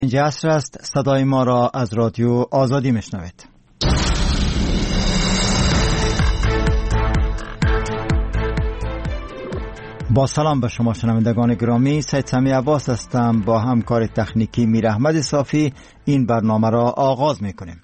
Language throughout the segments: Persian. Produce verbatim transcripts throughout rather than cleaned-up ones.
اینجا عصر است. صدای ما را از رادیو آزادی میشنوید. با سلام به شما شنوندگان گرامی، سید سمی عباس هستم. با همکار تکنیکی میر احمد صافی این برنامه را آغاز میکنیم.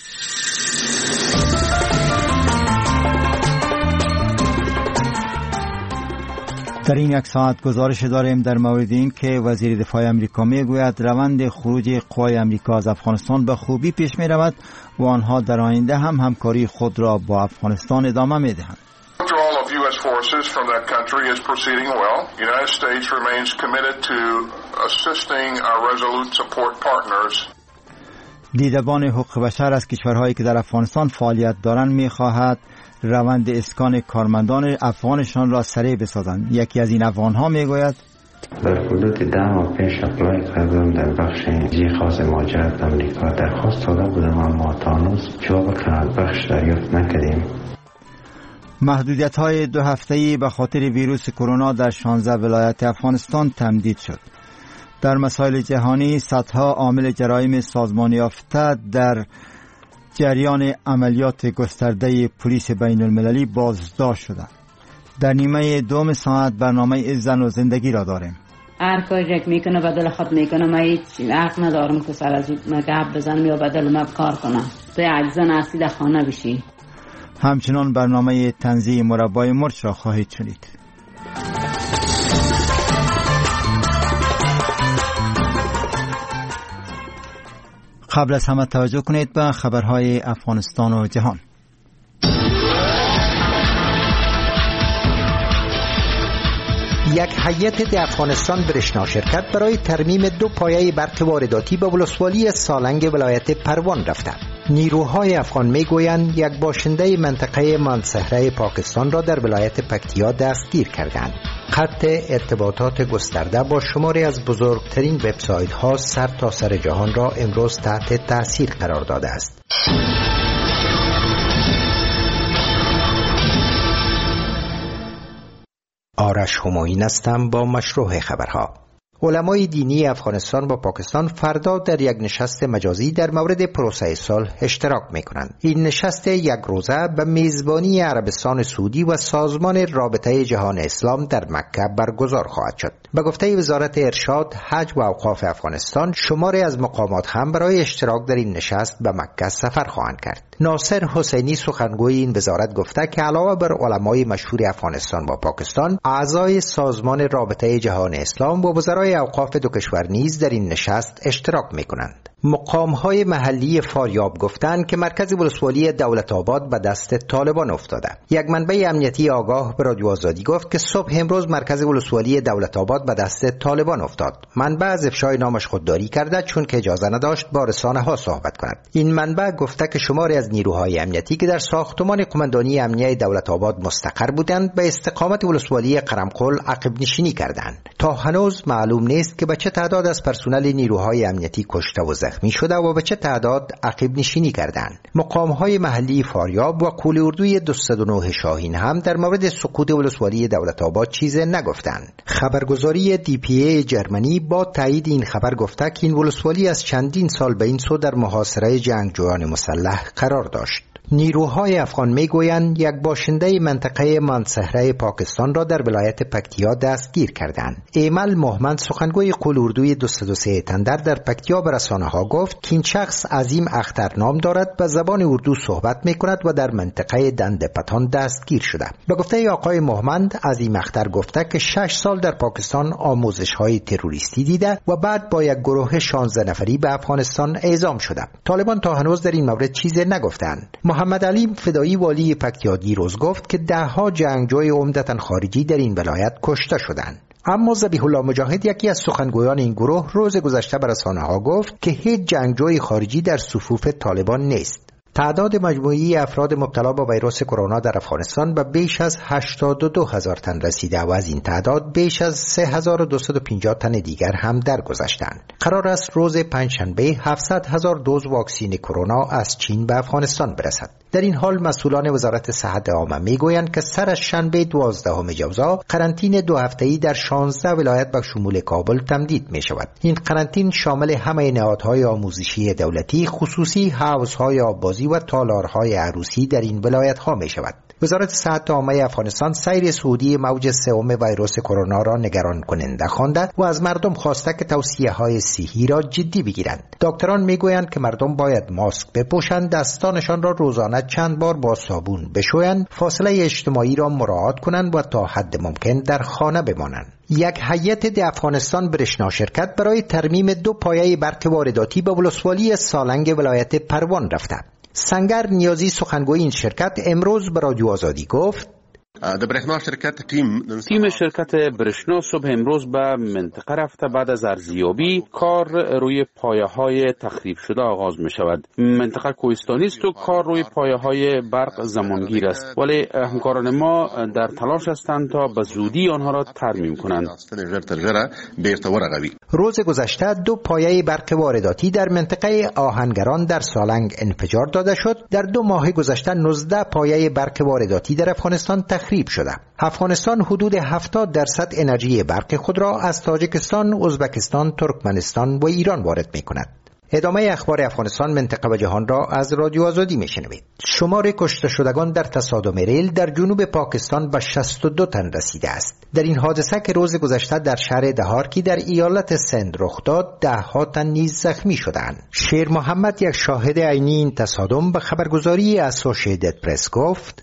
در این یک ساعت گزارش داریم در مورد این که وزیر دفاع امریکا میگوید روند خروج قوای امریکا از افغانستان به خوبی پیش می رود و آنها در آینده هم همکاری خود را با افغانستان ادامه می دهند. U S forces from that country is proceeding well. The United States remains committed to assisting our resolute support partners. دیدبان حقوق بشر از کشورهایی که در افغانستان فعالیت دارند می‌خواهد روند اسکان کارمندان افغانشان را سریع بسازند. یکی از این افغان‌ها میگوید در حدود ده ماه پیش اپلای کردم در بخش جی خاص مهاجرت امریکا، درخواست داده بودم اما تا هنوز جواب بخش دریافت نکردیم. محدودیت‌های دو هفته‌ای به خاطر ویروس کرونا در شانزده ولایت افغانستان تمدید شد. در مسائل جهانی صدها عامل جرایم سازمان یافته در جریان عملیات گسترده پلیس بین المللی بازداشت شدند. در نیمه دوم ساعت برنامه زن و زندگی را داریم. هر کاری که میکنه بدل خود میکنه، من هیچ حق ندارم که سر از من گپ بزنم یا بدل من کار کنم. تو یک زن هستی در خانه بشی. همچنان برنامه تنزیه مربای مرچ را خواهید شنید. قبل از همه توجه کنید به خبرهای افغانستان و جهان. یک هیئت در افغانستان برشنا شرکت برای ترمیم دو پایه برق وارداتی به ولسوالی سالنگ ولایت پروان رفته. نیروهای افغان میگویند یک باشنده منطقه مانسهره پاکستان را در ولایت پکتیا دستگیر کردند. خط ارتباطات گسترده با شماری از بزرگترین وبسایت ها سر تا سر جهان را امروز تحت تاثیر قرار داده است. آرش همایون هستم با مشروع خبرها. علمای دینی افغانستان با پاکستان فردا در یک نشست مجازی در مورد پروسه صلح اشتراک می‌کنند. این نشست یک روزه به میزبانی عربستان سعودی و سازمان رابطه جهان اسلام در مکه برگزار خواهد شد. به گفته وزارت ارشاد، حج و اوقاف افغانستان، شماری از مقامات هم برای اشتراک در این نشست به مکه سفر خواهند کرد. ناصر حسینی سخنگوی این وزارت گفته که علاوه بر علمای مشهور افغانستان و پاکستان، اعضای سازمان رابطه جهان اسلام و وزرای اوقاف دو کشور نیز در این نشست اشتراک می‌کنند. مقام‌های محلی فاریاب گفتند که مرکز ولسوالی دولت آباد به دست طالبان افتاده. یک منبع امنیتی آگاه به رادیو آزادی گفت که صبح امروز مرکز ولسوالی دولت آباد به دست طالبان افتاد. منبع از افشای نامش خودداری کرده چون که اجازه نداشت با رسانه‌ها صحبت کند. این منبع گفته که شماری از نیروهای امنیتی که در ساختمان قماندانی امنیه دولت آباد مستقر بودند به استقامت ولسوالی قرمقل عقب نشینی کردند. تا هنوز معلوم نیست که به چه تعداد از پرسنل نیروهای امنیتی کشته و زخمی شده و به چه تعداد عقب نشینی کردند. مقام‌های محلی فاریاب و قول اردوی دویست و نه شاهین هم در مورد سقوط ولسوالی دولت آباد چیزی نگفتند. خبرگزاری دی پی ای جرمنی با تایید این خبر گفته که این ولسوالی از چندین سال به این سو در محاصره جنگجویان مسلح قرار داشت. نیروهای افغان میگویند یک باشنده منطقه مانسهره پاکستان را در ولایت پکتیا دستگیر کردند. ایمل محمد سخنگوی قول اردوی دویست و سه تندر در پکتیا به رسانه‌ها گفت که این شخص عظیم اختر نام دارد، به زبان اردو صحبت میکند و در منطقه دند پتان دستگیر شده. به گفته آقای محمد، عظیم اختر گفته که شش سال در پاکستان آموزش‌های تروریستی دیده و بعد با یک گروه شانزده نفری به افغانستان اعزام شده. طالبان تا هنوز در این مورد چیزی نگفتند. محمد علی فدایی والی پکتیا دیروز گفت که ده ها جنگجوی عمدتاً خارجی در این ولایت کشته شدند. اما ذبیح الله مجاهد، یکی از سخنگویان این گروه، روز گذشته به رسانه‌ها گفت که هیچ جنگجوی خارجی در صفوف طالبان نیست. تعداد مجموعی افراد مبتلا به ویروس کرونا در افغانستان به بیش از هشتاد و دو هزار تن رسیده و از این تعداد بیش از سه هزار و دویست و پنجاه تن دیگر هم درگذشتند. قرار است روز پنجشنبه هفتصد هزار دوز واکسن کرونا از چین به افغانستان برسد. در این حال مسئولان وزارت صحت عامه میگویند که سر از شنبه دوازدهم ژوئن قرنطینه دو هفته‌ای در شانزده ولایت به شمول کابل تمدید می شود. این قرنطینه شامل همه نهادهای آموزشی دولتی، خصوصی حوضهای آببازی و تالارهای عروسی در این ولایت ها می شود. وزارت صحت عامه افغانستان سیر صعودی موج سوم ویروس کرونا را نگران کننده خوانده و از مردم خواسته که توصیه‌های صحی را جدی بگیرند. دکتران میگویند که مردم باید ماسک بپوشند، دستانشان را روزانه چند بار با صابون بشویند، فاصله اجتماعی را مراعات کنند و تا حد ممکن در خانه بمانند. یک هیئت د افغانستان برشنا شرکت برای ترمیم دو پایه برق وارداتی به ولسوالی سالنگ ولایت پروان رفته. سنگر نیازی سخنگوی این شرکت امروز به رادیو آزادی گفت تیم شرکت برشنا صبح امروز به منطقه رفته. بعد از ارزیابی کار روی پایه‌های تخریب شده آغاز می شود. منطقه کوهستانی است و کار روی پایه‌های برق زمانگیر است، ولی همکاران ما در تلاش هستند تا به زودی آنها را ترمیم کنند. روز گذشته دو پایه برق وارداتی در منطقه آهنگران در سالنگ انفجار داده شد. در دو ماه گذشته نوزده پایه برق وارداتی در افغانستان تخریب شده. افغانستان حدود هفتاد درصد انرژی برق خود را از تاجیکستان، ازبکستان، ترکمنستان و ایران وارد می کند. ادامه اخبار افغانستان، منطقه و جهان را از رادیو آزادی میشنوید. شمار کشته شدگان در تصادم ریل در جنوب پاکستان به شصت و دو تن رسیده است. در این حادثه که روز گذشته در شهر دهارکی در ایالت سند رخ داد، ده ها تن نیز زخمی شدند. شیر محمد، یک شاهد عینی این تصادم، به خبرگزاری اسوسییتد پرس گفت: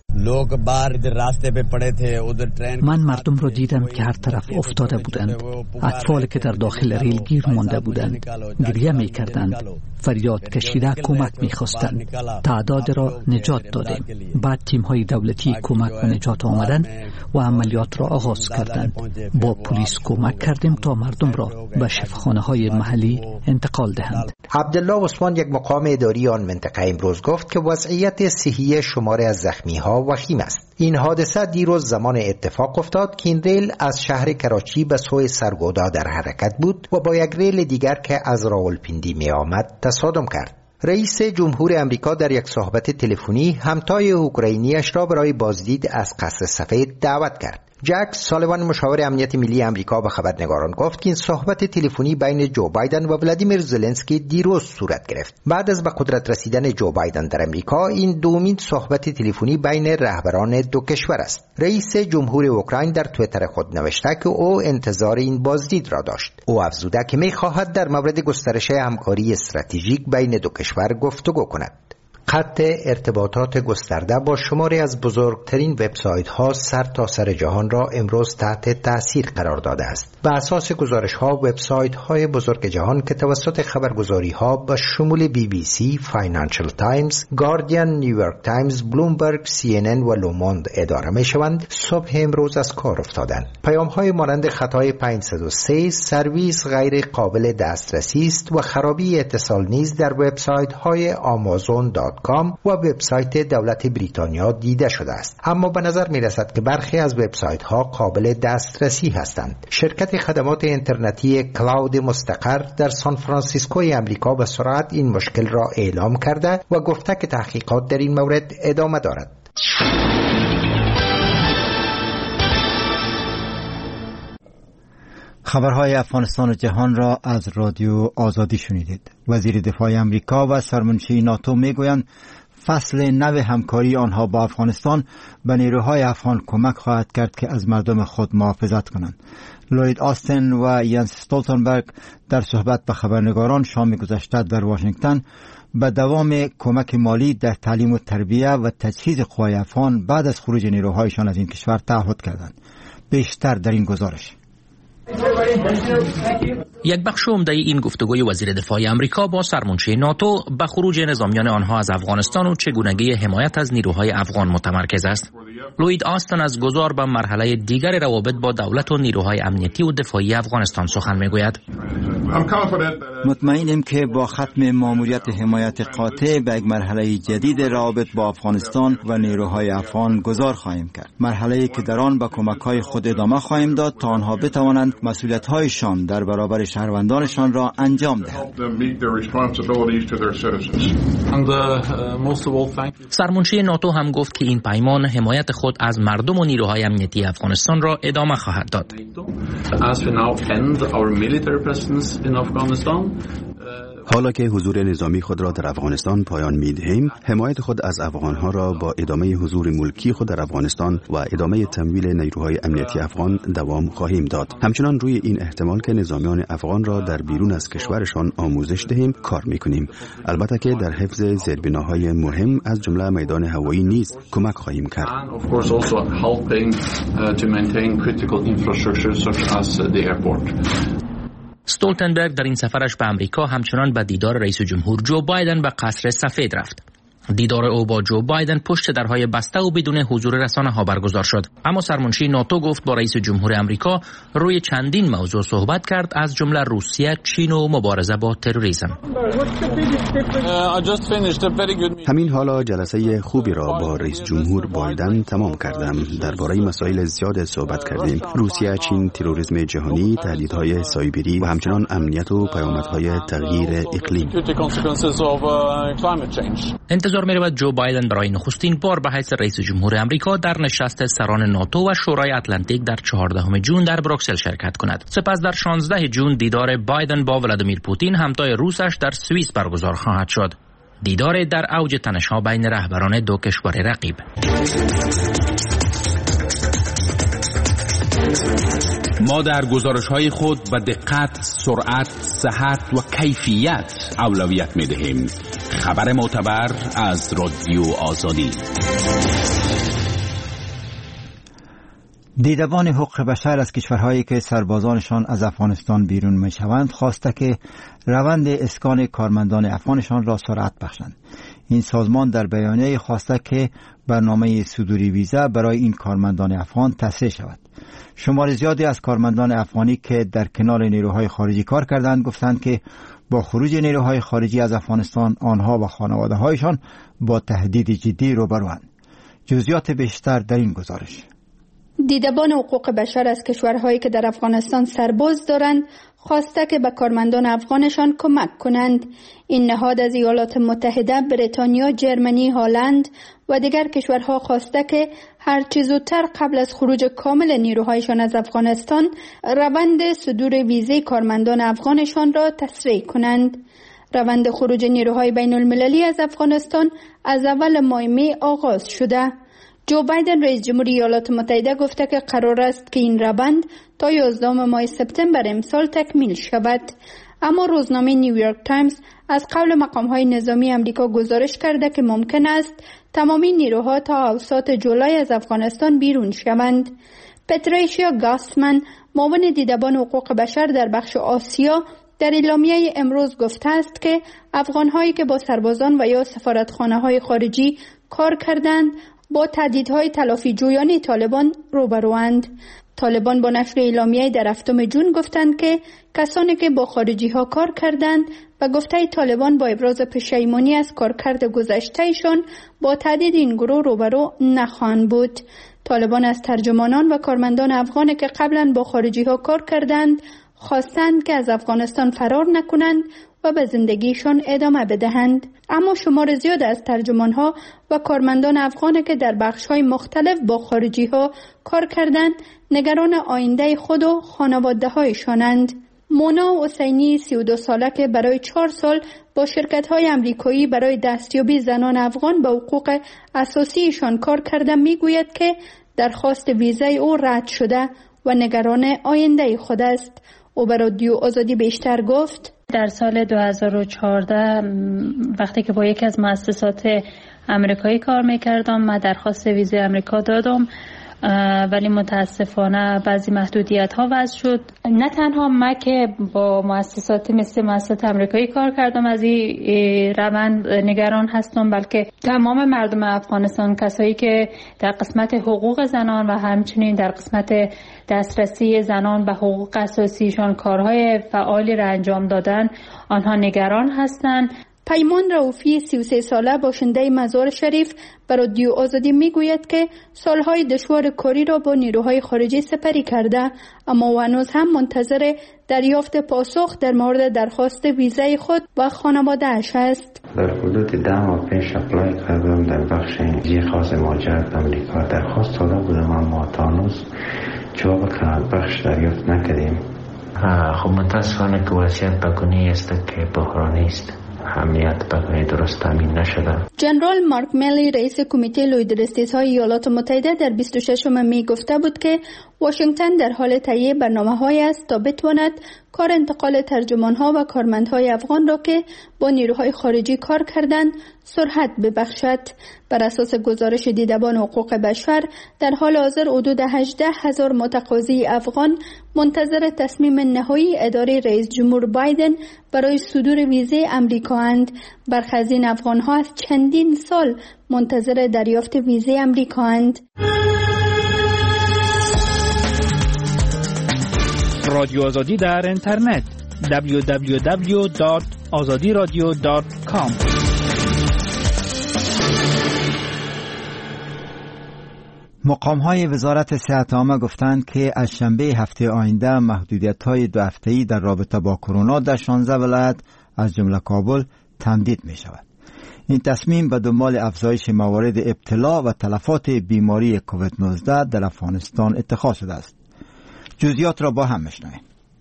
من مردم را دیدم که هر طرف افتاده بودند. اطفال که در داخل ریل گیر مانده بودند گریه می کردند، فریاد کشیده کمک می خواستند. تعداد را نجات دادیم. بعد تیم های دولتی کمک و نجات آمدند و عملیات را آغاز کردند. با پلیس کمک کردیم تا مردم را به شفاخانه های محلی انتقال دهند. عبدالله عثمان، یک مقام اداری آن منطقه، امروز گفت که وضعیت صحی شمار از زخمی ها وخیم است. این حادثه دیروز زمان اتفاق افتاد که این ریل از شهر کراچی به سوی سرگودا در حرکت بود و با یک ریل دیگر که از راولپیندی می آمد تصادم کرد. رئیس جمهور امریکا در یک صحبت تلفنی همتای اوکراینیش را برای بازدید از قصر سفید دعوت کرد. جک سالیوان، مشاور امنیت ملی امریکا، به خبرنگاران گفت که این صحبت تلفنی بین جو بایدن و ولادیمیر زلنسکی دیروز صورت گرفت. بعد از به قدرت رسیدن جو بایدن در امریکا، این دومین صحبت تلفنی بین رهبران دو کشور است. رئیس جمهور اوکراین در توییتر خود نوشته که او انتظار این بازدید را داشت. او افزوده که می‌خواهد در مورد گسترش همکاری استراتژیک بین دو کشور گفتگو کند. خط ارتباطات گسترده با شماری از بزرگترین وبسایت ها سر تا سر جهان را امروز تحت تاثیر قرار داده است. به اساس گزارش ها، وبسایت های بزرگ جهان که توسط خبرگزاری ها به شمول بی بی سی، فاینانشل تایمز، گاردین، نیویورک تایمز، بلومبرگ، سی ان ان و لوموند اداره می شوند، صبح امروز از کار افتادند. پیام های مانند خطای پانصد و سه، سرویس غیر قابل دسترسی است و خرابی اتصال نیز در وبسایت های آمازون دات کام و وبسایت دولت بریتانیا دیده شده است. اما به نظر می رسد که برخی از وبسایت ها قابل دسترسی هستند. شرکت خدمات اینترنتی کلاود مستقر در سان فرانسیسکوی امریکا به سرعت این مشکل را اعلام کرده و گفته که تحقیقات در این مورد ادامه دارد. خبرهای افغانستان و جهان را از رادیو آزادی شنیدید. وزیر دفاع امریکا و سرمنشی ناتو میگویند فصل نو همکاری آنها با افغانستان به نیروهای افغان کمک خواهد کرد که از مردم خود محافظت کنند. لوید آستن و ینس استولتنبرگ در صحبت به خبرنگاران شام گذشته در واشنگتن به دوام کمک مالی در تعلیم و تربیت و تجهیز قوای افغان بعد از خروج نیروهایشان از این کشور تعهد کردند. بیشتر در این گزارش. یک بخش عمده این گفتگوی وزیر دفاع امریکا با سرمنشی ناتو به خروج نظامیان آنها از افغانستان و چگونگی حمایت از نیروهای افغان متمرکز است. لوید آستن از گذار به مرحله دیگر روابط با دولت و نیروهای امنیتی و دفاعی افغانستان سخن میگوید. مطمئنم که با ختم ماموریت حمایت قاطع به یک مرحله جدید روابط با افغانستان و نیروهای افغان گذار خواهیم کرد. مرحله‌ای که در آن با کمک‌های خود ادامه خواهیم داد تا آنها بتوانند مسئولیت مسئولیت‌هایشان در برابر شهروندانشان را انجام دهند. سرمنشی ناتو هم گفت که این پیمان حمایت خود از مردم و نیروهای امنیتی افغانستان را ادامه خواهد داد. حالا که حضور نظامی خود را در افغانستان پایان می‌دهیم، حمایت خود از افغان‌ها را با ادامه حضور ملکی خود در افغانستان و ادامه تمویل نیروهای امنیتی افغان دوام خواهیم داد. همچنان روی این احتمال که نظامیان افغان را در بیرون از کشورشان آموزش دهیم کار می‌کنیم. البته که در حفظ زیربناهای مهم از جمله میدان هوایی نیز کمک خواهیم کرد. استولتنبرگ در این سفرش به امریکا همچنان به دیدار رئیس جمهور جو بایدن به قصر سفید رفت. دیدار او با جو بایدن پشت درهای بسته و بدون حضور رسانه‌ها برگزار شد. اما سرمنشی ناتو گفت با رئیس جمهور امریکا روی چندین موضوع صحبت کرد، از جمله روسیه، چین و مبارزه با تروریسم. همین حالا جلسه خوبی را با رئیس جمهور بایدن تمام کردم. درباره مسائل زیاد صحبت کردیم: روسیه، چین، تروریسم جهانی، تهدیدهای سایبری و همچنان امنیت و پیامدهای تغییر اقلیم. انتظار می رود جو بایدن برای نخستین بار به حیث رئیس جمهور امریکا در نشست سران ناتو و شورای اتلانتیک در چهاردهم جون در بروکسل شرکت کند. سپس در شانزدهم جون دیدار بایدن با ولادیمیر پوتین همتای روسش در سوئیس برگزار خواهد شد. دیدار در اوج تنش‌ها بین رهبران دو کشور رقیب. ما در گزارش‌های خود به دقت، سرعت، صحت و کیفیت اولویت می‌دهیم. خبر معتبر از رادیو آزادی. دیدبان حقوق بشر از کشورهایی که سربازانشان از افغانستان بیرون می‌شوند خواسته که روند اسکان کارمندان افغانشان را سرعت بخشند. این سازمان در بیانیه خواسته که برنامه صدور ویزا برای این کارمندان افغان تصحیح شود. شمار زیادی از کارمندان افغانی که در کنار نیروهای خارجی کار کردند گفتند که با خروج نیروهای خارجی از افغانستان آنها و خانواده‌هایشان با تهدید جدی روبروند. جزئیات بیشتر در این گزارش. دیدبان حقوق بشر از کشورهایی که در افغانستان سرباز دارند خواسته که به کارمندان افغانشان کمک کنند. این نهاد از ایالات متحده، بریتانیا، جرمنی، هلند و دیگر کشورها خواسته که هر چه زودتر قبل از خروج کامل نیروهایشان از افغانستان روند صدور ویزه کارمندان افغانشان را تسریع کنند. روند خروج نیروهای بین المللی از افغانستان از اول ماه می آغاز شده. جو بایدن رئیس جمهور ایالات متحده گفته که قرار است که این روند تا یازدهم ماه سپتامبر امسال تکمیل شود. اما روزنامه نیویورک تایمز از قول مقام‌های نظامی آمریکا گزارش کرده که ممکن است تمامی نیروها تا اواسط جولای از افغانستان بیرون شوند. پتریشیا گاستمن، معاون دیدبان حقوق بشر در بخش آسیا، در اعلامیه امروز گفته است که افغان‌هایی که با سربازان و یا سفارتخانه‌های خارجی کار کردند با تهدیدهای تلافی جویانه طالبان روبروند. طالبان با نشر اعلامیه در هفتم جون گفتند که کسانی که با خارجی ها کار کردند و گفته طالبان با ابراز پشیمانی از کارکرد گذشتهشان با تهدید این گروه روبرو نخواهند بود. طالبان از ترجمانان و کارمندان افغان که قبلا با خارجی ها کار کردند خواستند که از افغانستان فرار نکنند و به زندگیشان ادامه بدهند. اما شمار زیاد از ترجمانها و کارمندان افغان که در بخش‌های مختلف با خارجی ها کار کردند نگران آینده خود و خانواده‌هایشانند. مونا حسینی، سی و دو ساله که برای چهار سال با شرکت‌های آمریکایی برای دستیابی زنان افغان به حقوق اساسیشان کار کرده میگوید که درخواست ویزای او رد شده و نگران آینده خود است. او به رادیو آزادی بیشتر گفت: در سال دو هزار و چهارده وقتی که با یکی از مؤسسات امریکایی کار میکردم من درخواست ویزای امریکا دادم، ولی متاسفانه بعضی محدودیت ها وضع شد. نه تنها من که با مؤسسات مثل مؤسسات امریکایی کار کردم از این روند نگران هستم، بلکه تمام مردم افغانستان، کسایی که در قسمت حقوق زنان و همچنین در قسمت دسترسی زنان به حقوق اساسیشان کارهای فعالی را انجام دادن، آنها نگران هستند. پیمان رؤوفی سی و سه ساله باشنده مزار شریف به رادیو آزادی میگوید که سالهای دشوار کاری را با نیروهای خارجی سپری کرده، اما و هنوز هم منتظر دریافت پاسخ در مورد درخواست ویزای خود و خانواده اش است. در حدود ده ماه پیش اپلای کردم در بخش جی خاص مهاجرت امریکا، درخواست داده بودم اما تا هنوز جواب بخش دریافت نکردیم. خب متاسفانه که وضعیت بگونه است که بحرانی است، اهمیت بگونه درست تامین نشده. جنرال مارک میلی رئیس کمیته لویدرستیزهای ایالات متحده در بیست و ششم می گفته بود که واشنگتن در حال تهیه برنامه‌هایی است تا بتواند کار انتقال ترجمان‌ها و کارمندهای افغان را که با نیروهای خارجی کار کردند سرعت ببخشد. بر اساس گزارش دیدبان حقوق بشر در حال حاضر حدود هجده هزار متقاضی افغان منتظر تصمیم نهایی اداره رئیس جمهور بایدن برای صدور ویزه امریکا اند. برخی از این افغان‌ها از چندین سال منتظر دریافت ویزه امریکا اند. رادیو آزادی در اینترنت دبلیو دبلیو دبلیو دات آزادی رادیو دات کام. مقام‌های وزارت صحت عامه گفتند که از شنبه هفته آینده محدودیت‌های دو هفته‌ای در رابطه با کرونا در شانزده ولایت از جمله کابل تمدید می‌شود. این تصمیم به دنبال افزایش موارد ابتلا و تلفات بیماری کووید نوزده در افغانستان اتخاذ شده است. جزئیات را با هم میشنویم.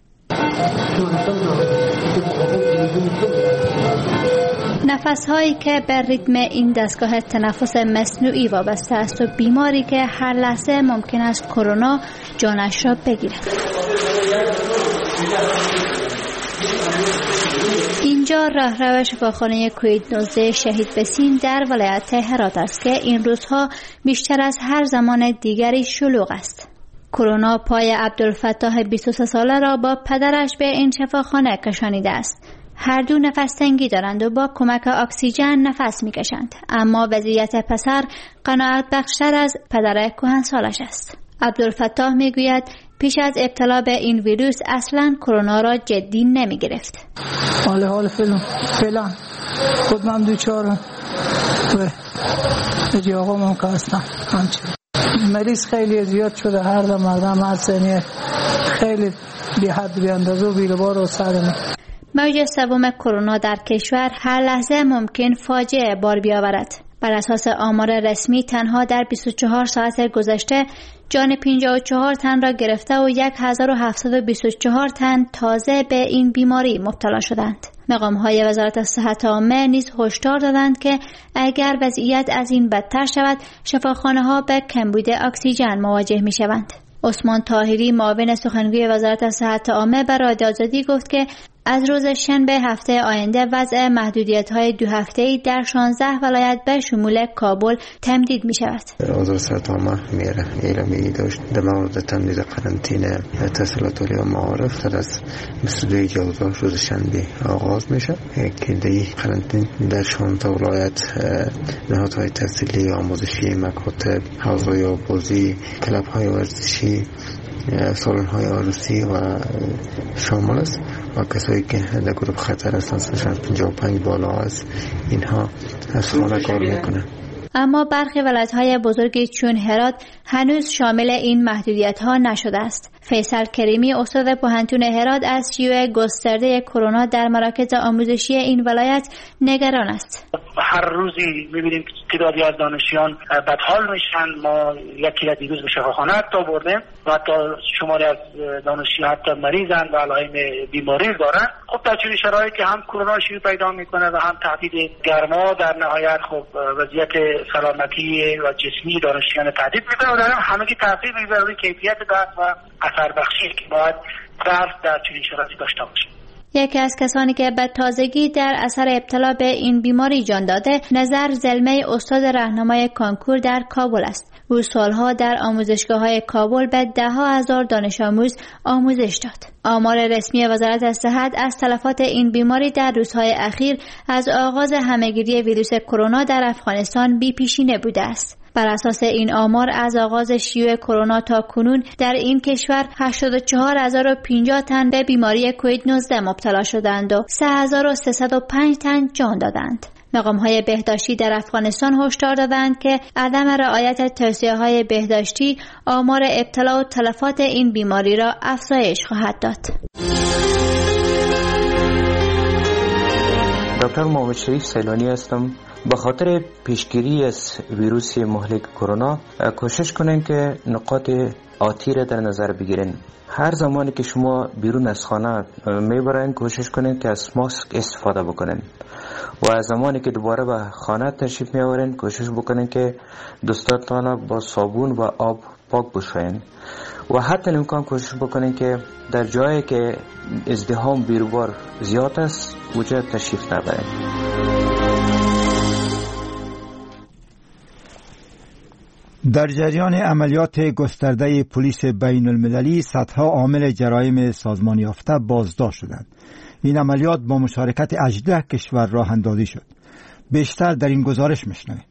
نفس‌هایی که به ریتم این دستگاه تنفس مصنوعی وابسته است و بیماری که هر لحظه ممکن است کرونا جانش را بگیرد. اینجا راهرو شفاخانه کووید نوزده شهید بسین در ولایت هرات است که این روزها بیشتر از هر زمان دیگری شلوغ است. کرونا پای عبدالفتاح بیست و سه ساله را با پدرش به این شفاخانه کشانیده است. هر دو نفس تنگی دارند و با کمک اکسیژن نفس میکشند، اما وضعیت پسر قناعت بخشتر از پدر کهنسالش است. عبدالفتاح میگوید پیش از ابتلا به این ویروس اصلا کرونا را جدی نمی گرفت. حال حال فعلا فعلا خود من دوچارم و اجی آقا من که هستم همچنین. مریض خیلی زیاد شده، هر دم مردم هر سنیه خیلی بی حد بی اندازه و بی لبار و سرمه. موج سوم کرونا در کشور هر لحظه ممکن فاجعه بار بیاورد. بر اساس آمار رسمی تنها در بیست و چهار ساعت گذشته جان پنجاه و چهار تن را گرفته و هزار و هفتصد و بیست و چهار تن تازه به این بیماری مبتلا شدند. مقام‌های وزارت صحت عامه نیز هشدار دادند که اگر وضعیت از این بدتر شود شفاخانه‌ها به کمبود اکسیژن مواجه می‌شوند. عثمان طاهری معاون سخنگوی وزارت صحت عامه به رادیو آزادی گفت که از روز شنبه هفته آینده وضع محدودیت‌های دو هفته‌ای در شانزده ولایت به شمول کابل تمدید می‌شود. وزارت صحت عامه میره اعلامیه داشت در مورد تمدید قرنطینه تحصیلات عالی و معارف تا از بیست و دو جولای روز شنبه آغاز میشه که دی قرنطینه در شانزده ولایت نهادهای تحصیلی، آموزشی، مکاتب، حوزه‌های آبازی، کلب‌های ورزشی، سالن‌های عروسی و شامل است و کسایی که در گروه خطر هستند پنجاه و پنج بالا است اینها از خانه کار میکنند. اما برخی ولایت‌های بزرگی چون هرات هنوز شامل این محدودیت‌ها نشده است. فیصل کریمی استاد پوهنتون هرات از شیوع گسترده کرونا در مراکز آموزشی این ولایت نگران است. هر روزی می‌بینیم تعدادی از دانشیان بدحال میشن. ما یکی را دیروز به شفاخانه حتی بردیم و حتی شماری از دانشیان حتی مریضن و علائم بیماری دارن. خب در چنین شرایطی هم کرونا شیوع پیدا میکنه و هم تهدید گرما در نهایت خب وضعیت سلامتی و جسمی دانشیان تهدید میکنه و در همگی تاثیر میذاره روی کیفیت درس و اثر بخشی که باید درس در چنین شرایطی داشته باشه. یکی از کسانی که به تازگی در اثر ابتلا به این بیماری جان داده نظر زلمه استاد راهنمای کانکور در کابل است. او سالها در آموزشگاه‌های کابل به ده ها هزار دانش آموز آموزش داد. آمار رسمی وزارت صحت از تلفات این بیماری در روزهای اخیر از آغاز همهگیری ویروس کرونا در افغانستان بی پیشینه بوده است. بر اساس این آمار از آغاز شیوع کرونا تا کنون در این کشور هشتاد و چهار هزار و پنجاه تن به بیماری کووید نوزده مبتلا شدند و سه هزار و سیصد و پنج تن جان دادند. مقام‌های بهداشتی در افغانستان هشدار دادند که عدم رعایت توصیه‌های بهداشتی آمار ابتلا و تلفات این بیماری را افزایش خواهد داد. دکتر محمد شریف سیلانی هستم. به خاطر پیشگیری از ویروس مهلک کرونا کوشش کنین که نقاط آتی را در نظر بگیرین. هر زمانی که شما بیرون از خانه میبرین کوشش کنین که از ماسک استفاده بکنین و از زمانی که دوباره به خانه تشریف میآورین کوشش بکنین که دستاتان با صابون و آب پاک بشوین و حتی امکان کوشش بکنین که در جایی که ازدحام بیروبار زیاد است اونجا تشریف نبرین. در جریان عملیات گسترده پلیس بین المللی صدها عامل جرایم سازمان یافته بازداشت شدند. این عملیات با مشارکت هجده کشور راه اندازی شد. بیشتر در این گزارش میشنویم.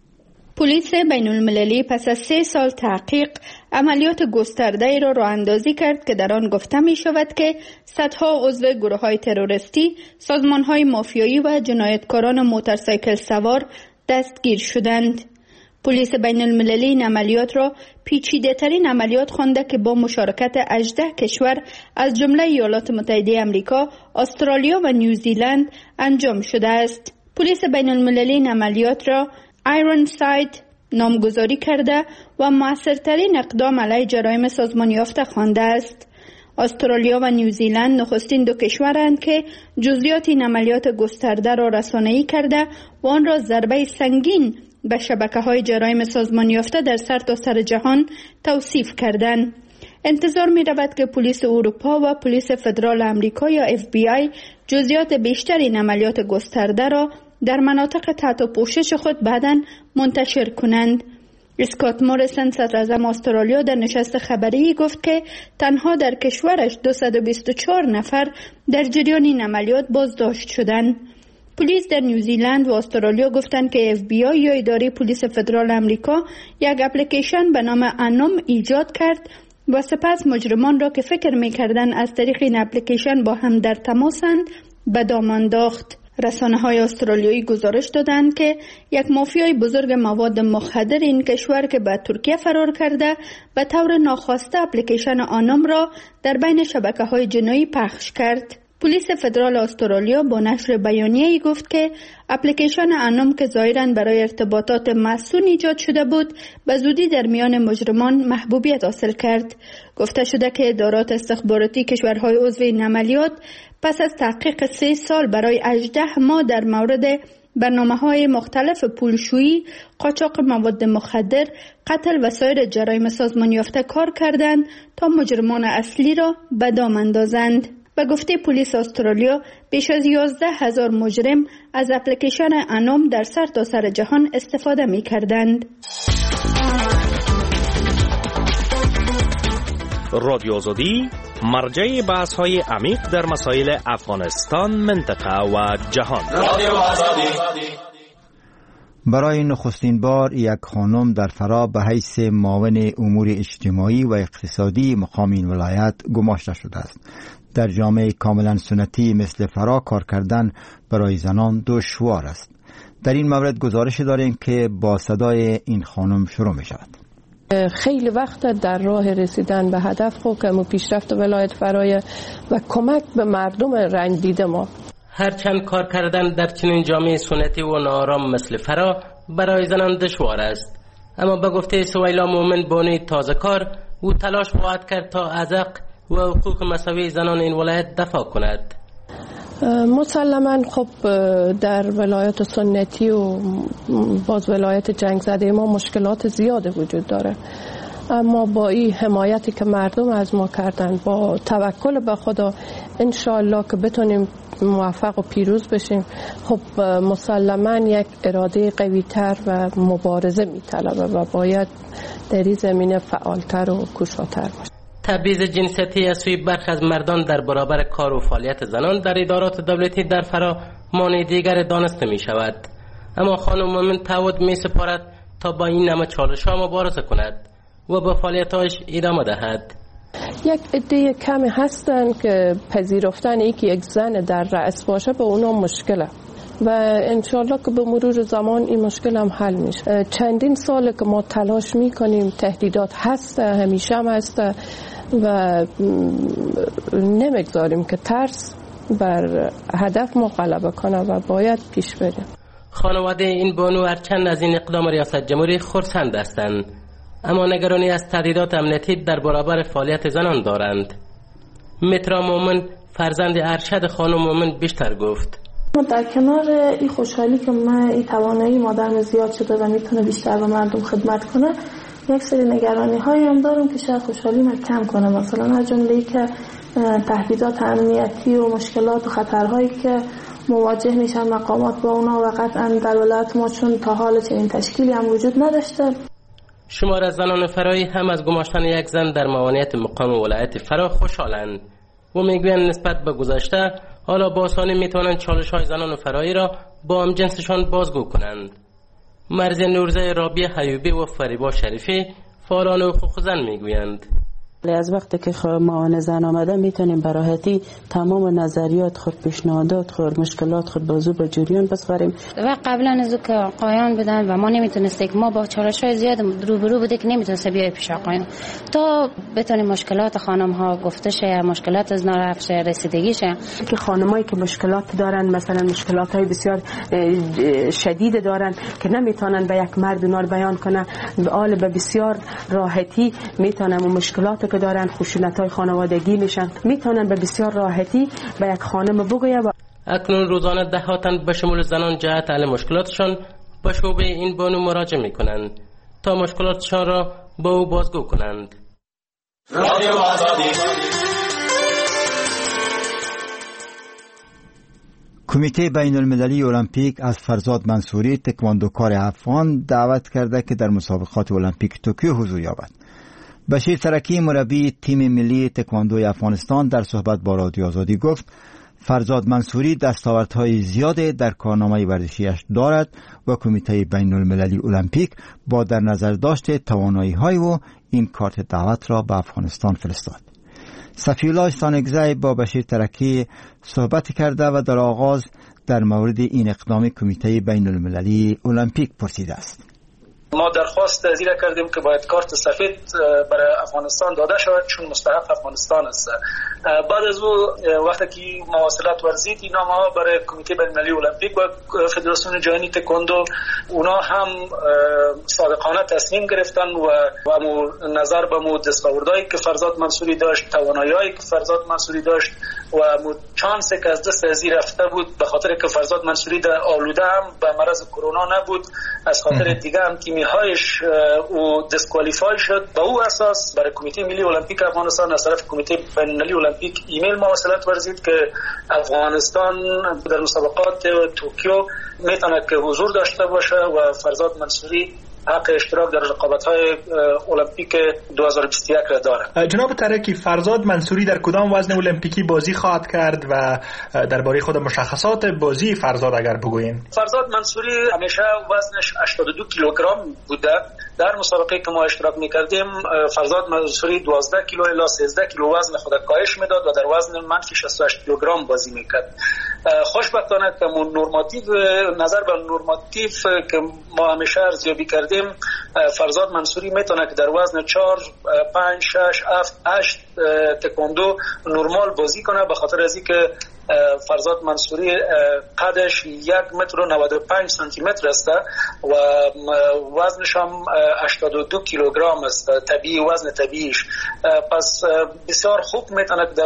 پلیس بین المللی پس از سه سال تحقیق عملیات گسترده را راه اندازی کرد که در آن گفته می شود که صدها عضو گروه های تروریستی، سازمان های مافیایی و جنایتکاران موتورسایکل سوار دستگیر شدند. پلیس بین المللی این عملیات را پیچیده ترین عملیات خوانده که با مشارکت هجده کشور از جمله ایالات متحده آمریکا، استرالیا و نیوزیلند انجام شده است. پلیس بین المللی این عملیات را آیرون ساید نامگذاری کرده و موثرترین اقدام علیه جرایم سازمان یافته خوانده است. استرالیا و نیوزیلند نخستین دو کشورند که جزئیات این عملیات گسترده را رسانه‌ای کرده و آن را ضربه سنگین به شبکه‌های جرایم سازمان یافته در سرتاسر جهان توصیف کردند. انتظار می رود که پلیس اروپا و پلیس فدرال آمریکا یا اف بی آی جزئیات بیشتر این عملیات گسترده را در مناطق تحت پوشش خود بعداً منتشر کنند. اسکات موریسن صدراعظم استرالیا در نشست خبری گفت که تنها در کشورش دویست و بیست و چهار نفر در جریان این عملیات بازداشت شدند. پلیس در نیوزیلند و استرالیا گفتند که اف بی آی یا اداره پلیس فدرال آمریکا یک اپلیکیشن به نام انوم ایجاد کرد و سپس مجرمان را که فکر می‌کردند از طریق این اپلیکیشن با هم در تماسند به دام انداخت. رسانه‌های استرالیایی گزارش دادند که یک مافیای بزرگ مواد مخدر این کشور که به ترکیه فرار کرده به طور ناخواسته اپلیکیشن آنوم را در بین شبکه‌های جنایی پخش کرد. پلیس فدرال استرالیا با نشر بیانیه‌ای گفت که اپلیکیشن انوم که ظاهراً برای ارتباطات مسئول ایجاد شده بود به زودی در میان مجرمان محبوبیت حاصل کرد. گفته شده که ادارات استخباراتی کشورهای عضو این عملیات پس از تحقیق سه سال برای هجده ماه در مورد برنامه‌های مختلف پولشویی، قاچاق مواد مخدر، قتل و سایر جرایم سازمان یافته کار کردند تا مجرمان اصلی را به دام اندازند. به گفته پلیس استرالیا بیش از یازده هزار مجرم از اپلیکیشن انوم در سرتاسر جهان استفاده می کردند. رادیو آزادی مرجع بحث های عمیق در مسائل افغانستان، منطقه و جهان. رادیو آزادی. برای نخستین بار یک خانم در فرا به حیث معاون امور اجتماعی و اقتصادی مقام این ولایت گماشته شده است. در جامعه کاملا سنتی مثل فرا کار کردن برای زنان دشوار است. در این مورد گزارش داریم که با صدای این خانم شروع می شود. خیلی وقت در راه رسیدن به هدف خوکم و پیشرفت ولایت فرای و کمک به مردم رنج دیده ما. هرچند کار کردن در چنین جامعه سنتی و ناآرام مثل فرا برای زنان دشوار است، اما به گفته سویلا مومن بانی تازه کار او تلاش خواهد کرد تا از حق و حقوق مساوی زنان این ولایت دفاع کند. مسلماً خب در ولایت سنتی و باز ولایت جنگ زده ما مشکلات زیاده وجود داره، اما با این حمایتی که مردم از ما کردن، با توکل به خدا انشاءالله که بتونیم موفق و پیروز بشیم. خب مسلماً یک اراده قوی‌تر و مبارزه می‌طلبه و باید در این زمینه فعالتر و کوشاتر باشیم. تبعیض جنسیتی از سوی برخی از مردان در برابر کار و فعالیت زنان در ادارات دولتی در فرا مانع دیگر دانسته می شود، اما خانم مومن تعهد می سپارد تا با این نمه چالش ها مبارزه کند و به فعالیتاش ادامه دهد. یک عده کمی هستن که پذیرفتن ای که یک زن در رأس باشه به اونا مشکله و انشالله که به مرور زمان این مشکل هم حل میشه. چندین ساله که ما تلاش میکنیم، تهدیدات هسته، همیشه هم هسته و نمیگذاریم که ترس بر هدف ما غلبه کنه و باید پیش بریم. خانواده این بانو هرچند از این اقدام ریاست جمهوری خرسند هستند، اما نگرانی از تهدیدات امنیتی در برابر فعالیت زنان دارند. مترا مومن فرزند ارشد خانم مومن بیشتر گفت: در کنار این خوشحالی که من این توانایی مادرم زیاد شده و میتونه بیشتر به مردم خدمت کنه، یک سری نگرانی هایی هم دارم که شاید خوشحالی من کم کنه. مثلا از جمله که تهدیدات امنیتی و مشکلات و خطرهایی که مواجه میشن مقامات با اونا و قطعا در ولایت ما چون تا حال چنین تشکیلی هم وجود نداشته. شمار از زنان فرایی هم از گماشتن یک زن در موانعیت مقام ولایت فرا خوشحالند و میگویند نسبت به گذشته حالا با آسانی میتوانند چالش های زنان فرایی را با هم جنسشان بازگو کنند. مرز نورزه رابیه حیوبی و فریبا شریفی فعالان حقوق زن میگویند: از وقتی که معاون زن آمده میتونیم براحتی تمام نظریات خود، پیشنهادات خود، مشکلات خود بازو به جریان بسپاریم. و قبلا از که آقایان بودن و ما نمیتونستیم، ما با چالش‌های زیاد روبرو بودیم که نمیتونست بیای پیش آقایان تا بتونیم مشکلات خانم ها گفته شه، مشکلات از نارفت شه، رسیدگی شه. که خانمایی که مشکلات دارن، مثلا مشکلات های بسیار شدید دارن که نمیتونن به یک مرد اونها بیان کنن، به حال به بسیار راحتی میتونن اون مشکلات که دارن، خشونت‌های خانوادگی میشن، میتونن به بسیار راحتی به یک خانم بگویه. اکنون روزانه ده ها تن به شمول زنان جهت حل مشکلاتشان به شعبه این بانو مراجعه میکنند تا مشکلاتشان را با او بازگو کنند. رادیو آزادی. کمیته بین المللی المپیک از فرزاد منصوری تکواندوکار افغان دعوت کرده که در مسابقات المپیک توکیو حضور یابد. بشیر ترکی مربی تیم ملی تکواندوی افغانستان در صحبت با رادیو آزادی گفت فرزاد منصوری دستاوردهای زیاده در کارنامه ورزشیش دارد و کمیته بین المللی المپیک با در نظر داشت توانایی‌های او این کارت دعوت را به افغانستان فرستاد. صفی‌الله سانگزی با بشیر ترکی صحبت کرده و در آغاز در مورد این اقدام کمیته بین المللی المپیک پرسیده است. ما درخواست زیر کردیم که باید کارت سفید برای افغانستان داده شود چون مستحق افغانستان است. بعد از او وقتی که مواصلات ورزید اینا ما برای کمیته بین المللی المپیک و فدراسیون جهانی تکواندو اونا هم صادقانه تصمیم گرفتن و و نظر به مو دستاوردهایی که فرزاد منصوری داشت، توانایی‌هایی که فرزاد منصوری داشت و مو چانسی که از دست از رفته بود به خاطر که فرزاد منصوری در آلوده هم به مرض کرونا نبود، از خاطر دیگه هم تیمی‌هایش او دیسکوالیفای شد. به او اساس برای کمیته ملی المپیک افغانستان از طرف کمیته بین المللی المپیک ایمیل مواصلات ورزید که افغانستان در مسابقات توکیو میتونه که حضور داشته باشه و فرزاد منصوری حق اشتراک در رقابت‌های المپیک دو هزار و بیست و یک را دارد. جناب ترکی، فرزاد منصوری در کدام وزن المپیکی بازی خواهد کرد و درباره خود مشخصات بازی فرزاد اگر بگویین؟ فرزاد منصوری همیشه وزنش هشتاد و دو کیلوگرم بوده. در مسابقه که ما اشتراک می‌کردیم فرزاد منصوری دوازده کیلو الی سیزده کیلو وزن خود کاهش میداد و در وزن منفی شصت و هشت کیلوگرم بازی میکرد. خوشبختانه که نورماتیو نظر به نورماتیو که ما همیشه ارزیابی کردیم فرزاد منصوری میتونه که در وزن چهار، پنج، شش، هفت، هشت تکواندو نرمال بازی کنه به خاطر از اینکه فرزاد منصوری قدش یک متر و نود و پنج سانتی متر است و وزنش هم هشتاد و دو کیلوگرم است، طبیعی وزن طبیعیش. پس بسیار خوب میتونه در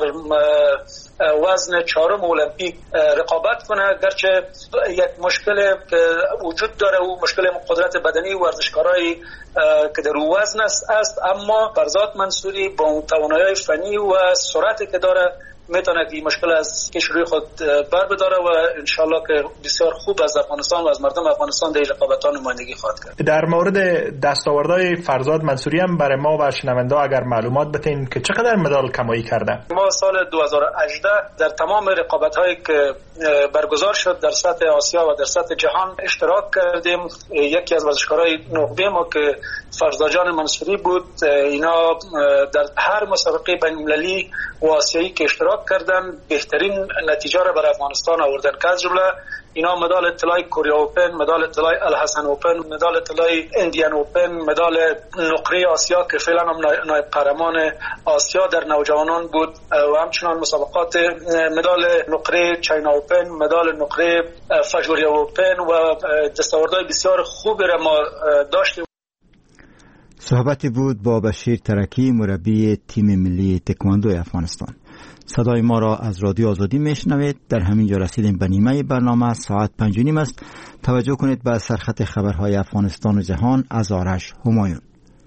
وزن چهارم المپیک رقابت کنه. گرچه یک مشکل که وجود داره و مشکل قدرت بدنی ورزشکارایی که در وزن است است اما فرزاد منصوری با توانایی فنی و سرعتی که داره میتونه که این مشکل از کش روی خود بر بداره و انشالله که بسیار خوب از افغانستان و از مردم افغانستان در رقابت‌ها نمایندگی خواهد کرد. در مورد دستاوردهای فرزاد منصوری هم برای ما و شنونده اگر معلومات بتین که چقدر مدال کمایی کرده؟ ما سال دو هزار و هجده در تمام رقابت‌هایی که برگزار شد در سطح آسیا و در سطح جهان اشتراک کردیم. یکی از ورزشکارای نخبه ما که فرزاد جان منصوری بود، اینا در هر مسابقه بین‌المللی و آسیایی که اشتراک کردن بهترین نتیجه را برای افغانستان آوردن که از جمله اینا مدال طلای کوریا اوپن، مدال طلای الحسن اوپن، مدال طلای اندیان اوپن، مدال نقره آسیا که فعلا هم نایب قهرمان آسیا در نوجوانان بود و همچنان مسابقات مدال نقره چاینا اوپن، مدال نقره فجوریا اوپن و دستاوردهای بسیار خوبی را ما داشتیم. صحبتی بود با بشیر ترکی، مربی تیم ملی تکواندو افغانستان. صدای ما را از رادیو آزادی میشنوید. در همین جا رسیدیم به نیمه برنامه. ساعت پنج و نیم است. توجه کنید به سرخط خبرهای افغانستان و جهان از آرش همایون.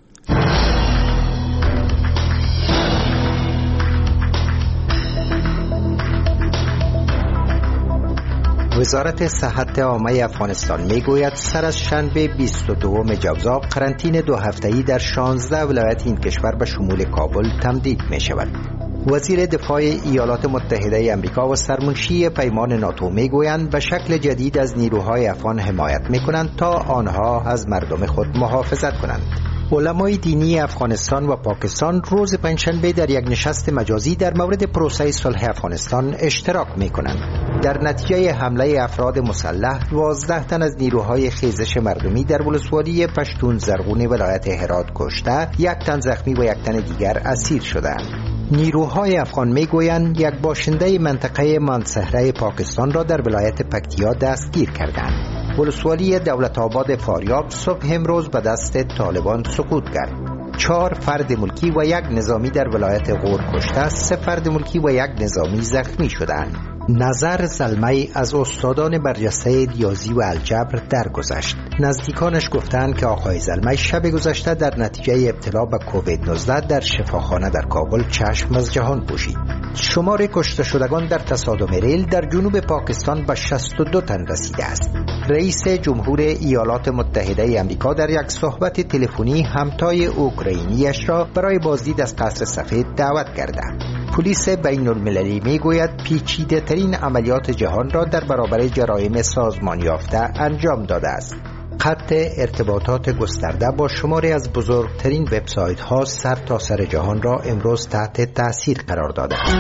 وزارت صحت عامه افغانستان میگوید سر از شنبه بیست و دوم جوزا قرنطینه دو هفته‌ای در شانزده ولایت این کشور به شمول کابل تمدید می شود. وزیر دفاع ایالات متحده آمریکا و سرمنشی پیمان ناتو میگویند به شکل جدید از نیروهای افغان حمایت میکنند تا آنها از مردم خود محافظت کنند. علمای دینی افغانستان و پاکستان روز پنجشنبه در یک نشست مجازی در مورد پروسه صلح افغانستان اشتراک میکنند. در نتیجه حمله افراد مسلح دوازده تن از نیروهای خیزش مردمی در ولسوالی پشتون زرغون ولایت هرات کشته، یک تن زخمی و یک تن دیگر اسیر شدند. نیروهای افغان میگویند یک باشنده منطقه مانسهره پاکستان را در ولایت پکتیا دستگیر کردند. ولسوالی دولت آباد فاریاب صبح امروز به دست طالبان سقوط کرد. چهار فرد ملکی و یک نظامی در ولایت غور کشته، سه فرد ملکی و یک نظامی زخمی شدند. نظر زلمی از استادان برجسته ریاضی و الجبر درگذشت. نزدیکانش گفتند که آقای زلمی شب گذشته در نتیجه ابتلا به کووید نوزده در شفاخانه در کابل چشم از جهان پوشید. شمار کشته شدگان در تصادم ریل در جنوب پاکستان به شصت و دو تن رسیده است. رئیس جمهور ایالات متحده آمریکا در یک صحبت تلفنی همتای اوکراینیش را برای بازدید از قصر سفید دعوت کرده. پلیس بین المللی می گوید پیچیده ترین عملیات جهان را در برابر جرایم سازمان یافته انجام داده است. خط ارتباطات گسترده با شماری از بزرگترین وبسایت ها سر تا سر جهان را امروز تحت تاثیر قرار داده است.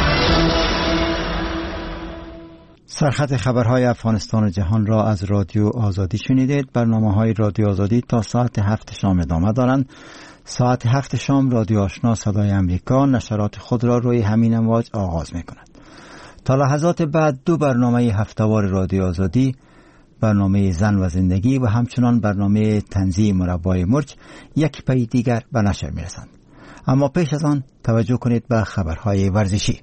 سرخط خبرهای افغانستان و جهان را از رادیو آزادی شنیدید. برنامه های رادیو آزادی تا ساعت هفت شام ادامه دارند. ساعت هفت شام رادیو آشنا صدای امریکا نشرات خود را روی همین امواج آغاز می کند. تا لحظات بعد دو برنامه هفته‌وار رادیو آزادی، برنامه زن و زندگی و همچنان برنامه طنزی مربای مرغ یک پی دیگر به نشر می رسند. اما پیش از آن توجه کنید به خبرهای ورزشی.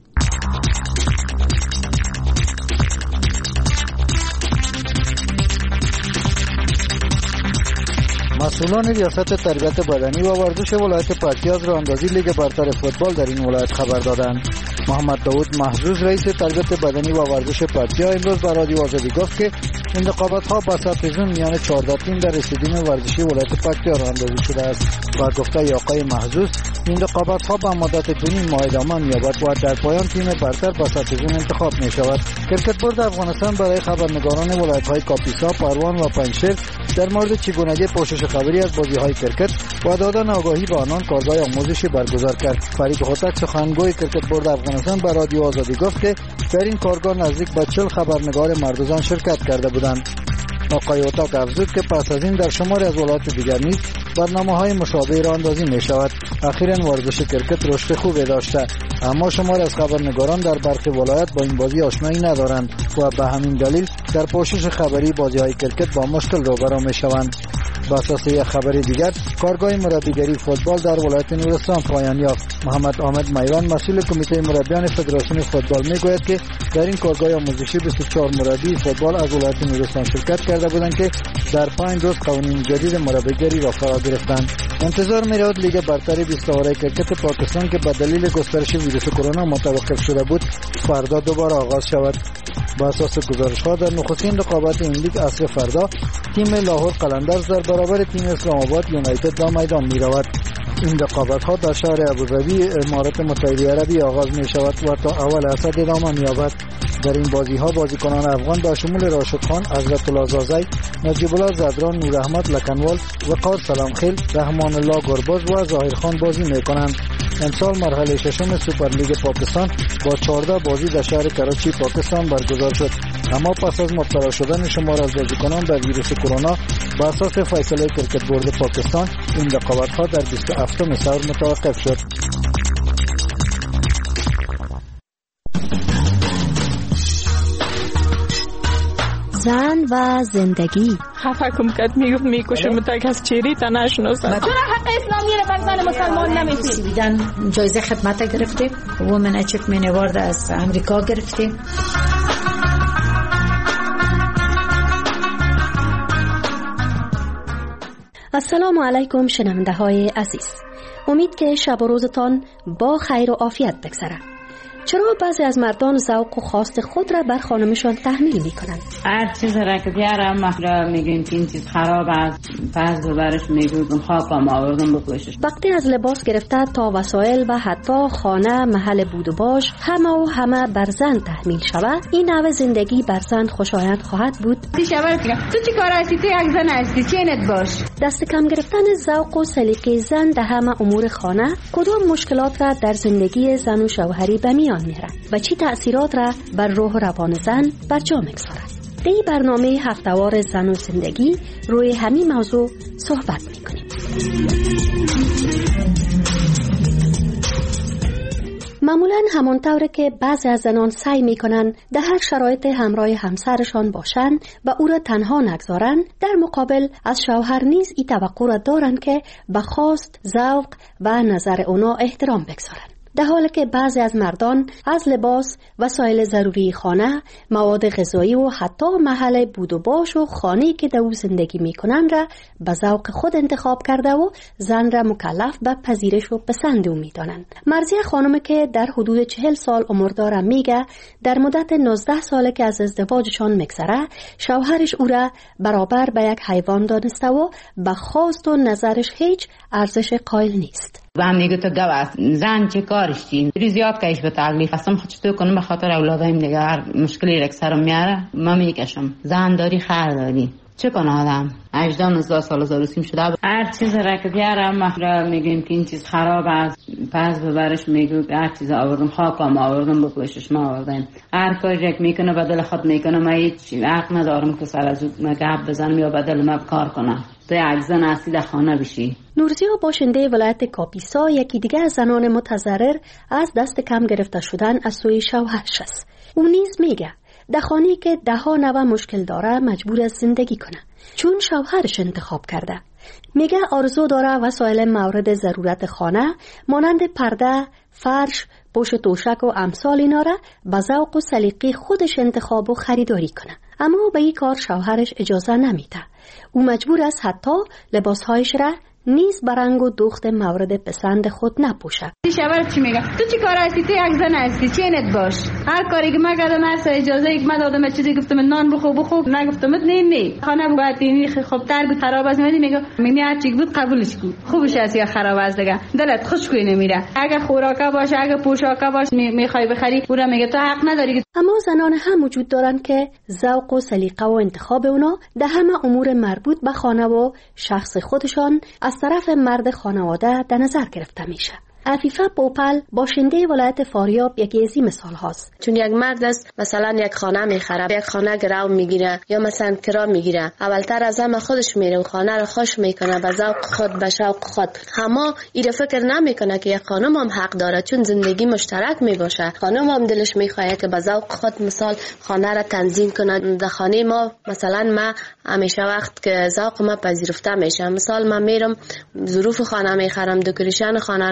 مسئولان ریاست تربیت بدنی و ورزش ولایت پکتیا از راهاندازی لیگ برتر فوتبال در این ولایت خبر دادند. محمد داود محظوظ رئیس تربیت بدنی و ورزش پکتیا امروز به رادیو آزادی گفت که این رقابت‌ها با سطح میان چهارده تیم در استادیوم ورزشی ولایت پکتیا راهاندازی شده است و گفته آقای محظوظ این رقابت‌ها به مدت دو نیم ماه ادامه می‌یابد و در پایان تیم برتر با سطح انتخاب می‌شود. کرکت بورد افغانستان برای خبرنگاران ولایت‌های کاپیسا، پروان و پنجشیر در مورد چگونگی پوشش خبری از بازی‌های کرکت و دادن آگاهی به آنان کارگاه آموزشی برگزار کرد. فرید هوتک سخنگوی کرکت بورد افغانستان به رادیو آزادی گفت که در این کارگاه نزدیک به چهل خبرنگار مرد و زن شرکت کرده بودند. آقای هوتک افزود که پس از این در شماری از ولایات دیگر نیز برنامه‌های مشابه را اندازی می‌شود. اخیراً ورزش کرکت رشد خوبی داشته، اما شماری از خبرنگاران در برخی ولایات با این بازی آشنایی ندارند و به همین دلیل در پوشش خبری بازی‌های کرکت با مشکل روبرو می‌شوند. با اساس یک خبر دیگر، کارگاه مربیگری فوتبال در ولایت نورستان پایان یافت. محمد احمد میوان مسئول کمیته مربیان فدراسیون فوتبال میگوید که در این کارگاه آموزشی بیست و چهار مربی فوتبال از ولایت نورستان شرکت کرده بودند که در پنج روز قوانین جدید مربیگری را فرا گرفتند. انتظار می‌رود لیگ برتر بیست اوره کرکت پاکستان که به دلیل گسترش ویروس کرونا متوقف شده بود فردا دوباره آغاز شود. با اساس گزارش‌ها در نخستین رقابت این لیگ عصر فردا تیم لاهور قلندرز در برابر تیم اسلام آباد یونایتد به میدان می‌رود. این رقابت‌ها در شهر ابوظبی امارات متحده عربی آغاز می‌شود و تا اول اسد ادامه می‌یابد. در این بازی‌ها بازیکنان افغان با شمول راشد خان، حضرت الله زازی، نجیب الله زدران، نور احمد لکنوال، وقار سلامخیل، رحمان الله گرباز و ظاهر خان بازی می‌کنند. امسال مرحله ششم سوپر لیگ پاکستان با چهارده بازی در شهر کراچی پاکستان برگزار شد. اما پس از مبتلا شدن شمار از بازیکنان در ویروس کرونا با اساس فیصله کرکت بورد پاکستان این رقابت‌ها در بیست و هفتم سال متوقف شد. زن و زندگی خفه کم کد میگفت میکشه متک از چیری تا نشناسن. چرا حق اسلامی رو بر زن مسلمان نمیفید؟ بیدن جایزه خدمت گرفتیم، وومن اچیومنت اوارد از امریکا گرفتیم. السلام علیکم شنونده های عزیز، امید که شب و روزتان با خیر و عافیت بگذره. چرا بعضی از مردان ذوق و خواست خود را بر خانمشان تحمیل می کنند؟ هر چیز را که بیارم محرا میگیم که این چیز خراب است، پس ببرش میگویم خاکم آوردم بکشش. وقتی از لباس گرفته تا وسایل و حتی خانه، محل بود و باش، همه و همه بر زن تحمیل شود، این نوع زندگی بر زن خوشایند خواهد بود؟ تو چی کار هستی؟ تو یک زن هستی، چینت باش. دست کم گرفتن ذوق و سلیقه زن در همه امور خانه کدام مشکلات را در زندگی زن و شوهری به میان میره و چی تأثیرات را بر روح و روان زن بر جا میگذارد؟ در این برنامه هفته‌وار زن و زندگی روی همین موضوع صحبت میکنیم. معمولاً همانطور که بعضی از زنان سعی میکنن در هر شرایط همراه همسرشان باشند و او را تنها نگذارن، در مقابل از شوهر نیز این توقع را دارند که به خواست، ذوق و نظر اونا احترام بگذارند. در حالی که بعضی از مردان از لباس، وسایل ضروری خانه، مواد غذایی و حتی محل بود و باش و خانه‌ای که در او زندگی میکنن را به ذوق خود انتخاب کرده و زن را مکلف به پذیرش و پسند او میدانند. مرضیه خانم که در حدود چهل سال عمر داره میگه در مدت نوزده ساله که از ازدواجشان میگذره، شوهرش او را برابر به یک حیوان دانسته و به خواست و نظرش هیچ ارزش قائل نیست. و هم میگه تو گوست زن چه کارشتی ری زیاد کهش به تکلیف هستم خود چطور کنم به خاطر اولادایم دیگه هر مشکلی رک سرم میاره ما میکشم. زن داری خر داری چه کنه آدم هجده نوزده سال زاروسیم شده هر چیز را که بیارم محرا میگیم که این چیز خراب است، پس ببرش میگو هر چیز آوردم خاکم آوردم بکشش ما آوردم. هر کاری رک میکنه بدل خود میکنه، ما هیچ حق ندارم که سر از او گپ بزنم یا بدل ما کار کنم. تو یک زن اصلی در خانه بشی. نورزیا باشنده ولایت کاپیسا یکی دیگه از زنان متضرر از دست کم گرفته شدن از سوی شوهرش است. او نیز میگه در خانه‌ای که ده ها نوع مشکل داره مجبور از زندگی کنه چون شوهرش انتخاب کرده. میگه آرزو داره وسایل مورد ضرورت خانه مانند پرده، فرش، پوش توشک و امثال اینا را به ذوق و سلیقه خودش انتخاب و خریداری کنه، اما به این کار شوهرش اجازه نمیده. او مجبور است حتی لباسهایش را نیز برنگ و دوخت مورد پسند خود نپوشه. شوهر چی میگه؟ تو چی کار هستی؟ تو یک زن هستی، چینت باش. هر کاری که من کردم هر اجازه یک من دادم چیزی گفتم نان بخو بخو نگفتم نه نه خانه باید اینی خب تر بود خراب از میدی میگه میمی هر چی بود قبولش کو خوبش است یا خراب است دیگه دلت خوش کوی نمیره. اگه خوراکا باشه اگه پوشاکا باشه میخوای بخری اون میگه تو حق نداری. اما زنان هم وجود دارن که ذوق و سلیقه و انتخاب اونا در همه امور مربوط به خانه و شخص خودشان از طرف مرد خانواده در نظر گرفته میشه. عفیفه پوپل باشنده ولایت فاریاب یکی از این مثال هاست. چون یک مرد است مثلا یک خانه میخره، یک خانه گرو میگیره یا مثلا کرا میگیره، اولتر از همه خودش میره و خانه رو خوش میکنه به ذوق خود به شوق خود. اما این فکر نمیکنه که یک خانم هم حق داره چون زندگی مشترک میباشه. خانم هم دلش میخواد که به ذوق خود مثال خانه رو تنظیم کنه. در خانه ما مثلا ما همیشه وقت که ذوق ما پذیرفته میشه، مثال من میرم ظروف خانه میخرم، دکوریشن خانه درست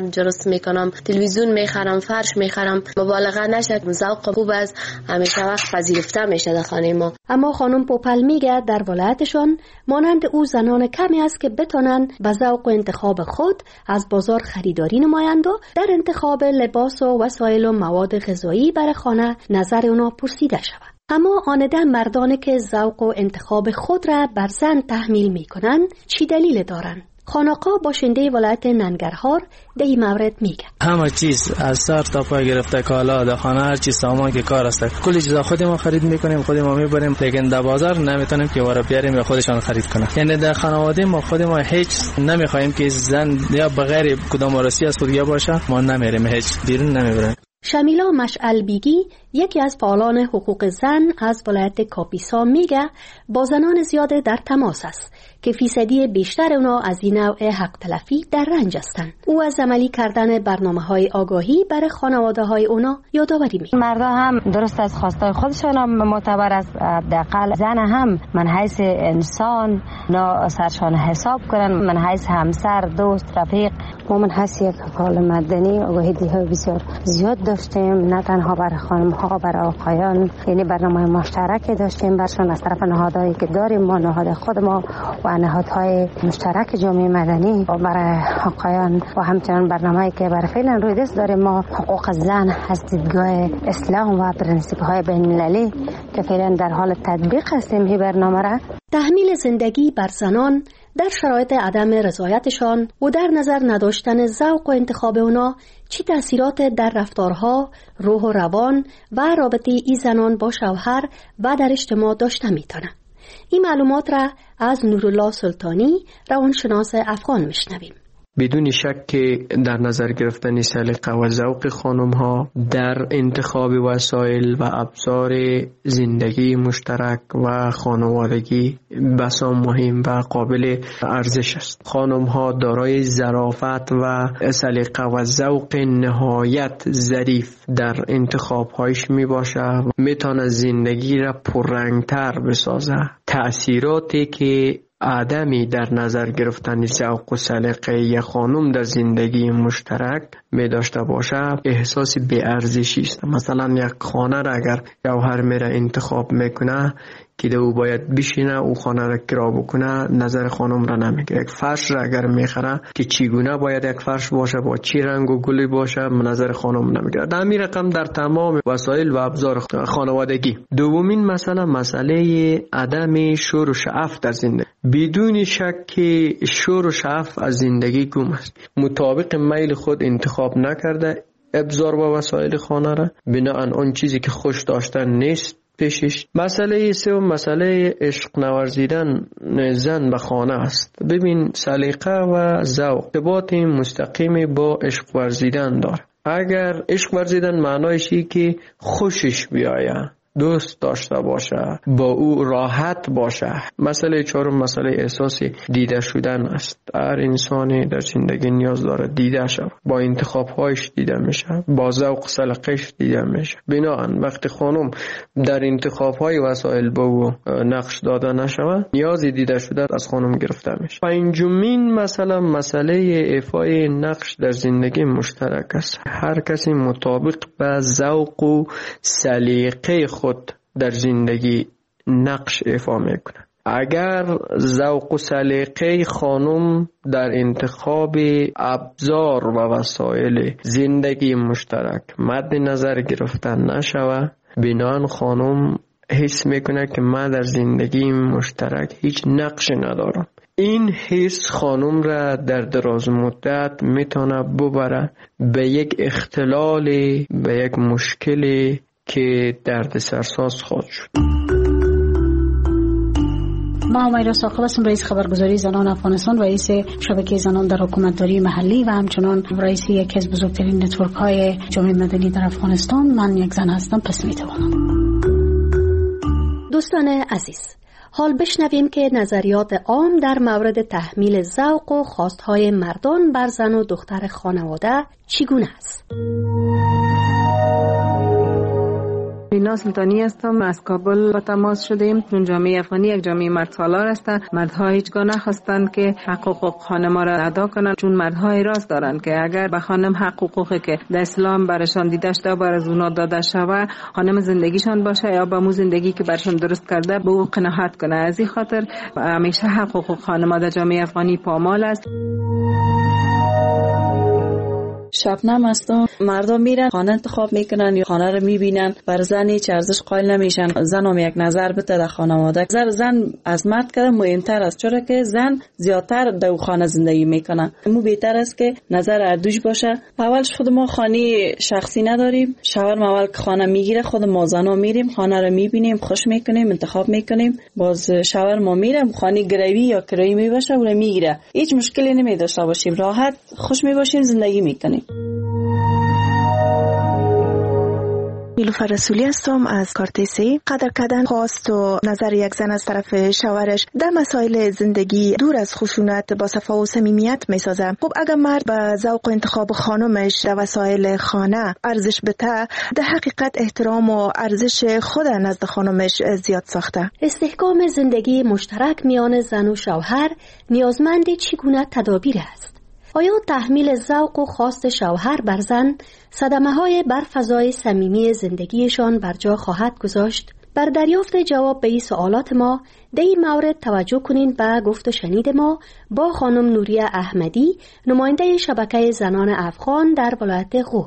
خرڅ میکنم، تلویزیون میخرم، فرش میخرم. مبالغه نشه، ذوق خوب است، همیشه وقت پذیرفته میشه در خانه ما. اما خانم پوپل میگه در ولایتشون مانند او زنان کمی است که بتونن به ذوق و انتخاب خود از بازار خریداری نمایند و در انتخاب لباس و وسایل و مواد غذایی برای خانه نظر اونا پرسیده شود. اما آنده مردانی که ذوق و انتخاب خود را بر زن تحمیل میکنن چی دلیل دارن؟ خانقا باشنده ولایت ننگرهار در این مورد میگه همه چیز از سر تا پای گرفته، کالا در خانه، هر چیز سامان که کار است کلی چیزا خود ما خرید میکنیم، خود ما میبریم، لیکن در بازار نمیتونیم که وارا بیاریم یا خودشان خرید کنه. یعنی در خانواده ما خود ما هیچ نمیخوایم که زن یا بغیر کدام وارسی از خود باشه، ما نمیریم، هیچ بیرون نمیبریم. شمیلا مشعل بیگی یکی از فعالان حقوق زن از ولایت کاپیسا میگه با زنان زیاده در تماس است که فیصدی بیشتر اونا از این نوع حق تلفی در رنج هستند. او از عملی کردن برنامه‌های آگاهی برای خانواده‌های اونا یادآوری میکنه. مردا هم درست از خواستای خودشان هم معتبر است، حداقل زن هم من حیث انسان نا سرشان حساب کنن، من حیث همسر، دوست، رفیق. ما من حیث یک فعال مدنی آگاهی دهی بسیار زیاد داشتیم، نه تنها برای خانم‌ها، برای آقایان، یعنی برنامه مشترک داشتیم برشان از طرف نهادهایی که داریم، ما نهاد خود ما و نهادهای مشترک جامعه مدنی و برای آقایان و همچنان برنامه‌ای که برای فعلا روی دست داریم ما حقوق زن از دیدگاه اسلام و پرنسیپ‌های بین‌المللی که فعلا در حال تطبیق هستیم. این برنامه را تحمیل زندگی بر زنان در شرایط عدم رضایتشان و در نظر نداشتن ذوق و انتخاب اونا چی تأثیرات در رفتارها، روح و روان و رابطه ای زنان با شوهر و در اجتماع داشته میتونه. این معلومات را از نورالله سلطانی روانشناس افغان میشنویم. بدون شک که در نظر گرفتن سلیقه و ذوق خانم ها در انتخاب وسایل و ابزار زندگی مشترک و خانوادگی بسا مهم و قابل ارزش است. خانم ها دارای ظرافت و سلیقه و ذوق نهایت ظریف در انتخاب هایش می باشه، می تونه زندگی را پررنگتر بسازه. تأثیراتی که آدمی در نظر گرفتن ذوق و سلیقه یک خانم در زندگی مشترک می داشته باشه احساس بی ارزشی است. مثلا یک خانه را اگر شوهر میره انتخاب میکنه که او باید بشینه او خانه را کرا بکنه، نظر خانم را نمیگیره. یک فرش را اگر میخره که چگونه باید یک فرش باشه، با چی رنگ و گلی باشه، نظر خانم نمیگیره. در همین رقم در تمام وسایل و ابزار خانوادگی. دومین مسئله مسئله عدم شور و شعف در زندگی. بدون شک که شور و شعف از زندگی گم است. مطابق میل خود انتخاب نکرده ابزار و وسایل خانه را، بناهن آن چیزی که خوش داشتن نیست پیشش. مسئله سوم مسئله عشق نورزیدن زن به خانه است. ببین سلیقه و ذوق ارتباط مستقیم با عشق ورزیدن داره. اگر عشق ورزیدن معنایش اینه که خوشش بیاید، دوست داشته باشه، با او راحت باشه. مسئله چهارم مسئله احساس دیده شدن است. هر انسانی در زندگی نیاز داره دیده شود، با انتخاب‌هایش دیده میشه، با ذوق سلیقه‌اش دیده میشه. بنابراین وقتی خانم در انتخاب‌های وسایل با او نقش داده نشود، نیازی دیده شده از خانم گرفته میشه. پنجمین مسئله مسئله ایفای نقش در زندگی مشترک است. هر کسی مطابق به ذوق و سلیقه خود در زندگی نقش ایفا میکنه. اگر ذوق و سلیقه خانم در انتخاب ابزار و وسایل زندگی مشترک مد نظر گرفتن نشود، بنابراین خانم حس میکنه که من در زندگی مشترک هیچ نقش ندارم. این حس خانم را در دراز مدت میتونه ببره به یک اختلال، به یک مشکلی که درد سرساز خواهد شد. ما همیرا ساقب هستم، رئیس خبرگزاری زنان افغانستان، رئیس شبکه زنان در حکومتداری محلی و همچنان رئیس یکی از بزرگترین نتورک های جامعه مدنی در افغانستان. من یک زن هستم، پس میتوانم. دوستان عزیز، حال بشنویم که نظریات عام در مورد تحمیل ذوق و خواستهای مردان بر زن و دختر خانواده چگونه است. اینا سلطانی هستم، از کابل با تماس شدیم. چون جامعه افغانی یک جامعه مرد سالار است، مردها هیچگاه نخواستند که حقوق خانم را ادا کنند، چون مردها اراده دارند که اگر به خانم حقوقی که در اسلام برشان دیده شده بر از اونا داده شود، خانم زندگیشان باشه یا با مو زندگی که برشان درست کرده به او قناعت کنه. از این خاطر همیشه حقوق خانم در جامعه افغانی پامال است. شبنم هستم. مردم میرن خانه انتخاب میکنن یا خانه رو میبینن، بر زنی چه ارزش قائل نمیشن. زن هم یک نظر بده در خانواده. نظر زن از مرد که مهمتر است، چرا که زن زیادتر در خانه زندگی میکنه. مو بهتر است که نظر اردوش باشه. اولش خود ما خانه شخصی نداریم، شوهر ما اول که خانه میگیره خود ما زنا میریم خانه رو میبینیم، خوش میکنیم، انتخاب میکنیم، باز شوهر ما میره خانه گروی یا کرایی میباشه و میگیره. هیچ مشکلی نمیداشته باشیم، راحت خوش میباشیم، زندگی میکنیم. نیلوفر رسولی هستم از کارتیسی. قدر کردن خواست و نظر یک زن از طرف شوهرش در مسائل زندگی دور از خشونت با صفا و صمیمیت میسازه. خب اگر مرد به ذوق و انتخاب خانمش در وسایل خانه ارزش بده، در حقیقت احترام و ارزش خود نزد خانمش زیاد ساخته. استحکام زندگی مشترک میان زن و شوهر نیازمند چگونه تدابیر است؟ آیا تحمیل ذوق و خواست شوهر بر زن صدمه‌های بر فضای صمیمی زندگیشان بر جا خواهد گذاشت؟ بر دریافت جواب به این سوالات ما در این مورد توجه کنین به گفت و شنید ما با خانم نوریه احمدی، نماینده شبکه زنان افغان در ولایت غور.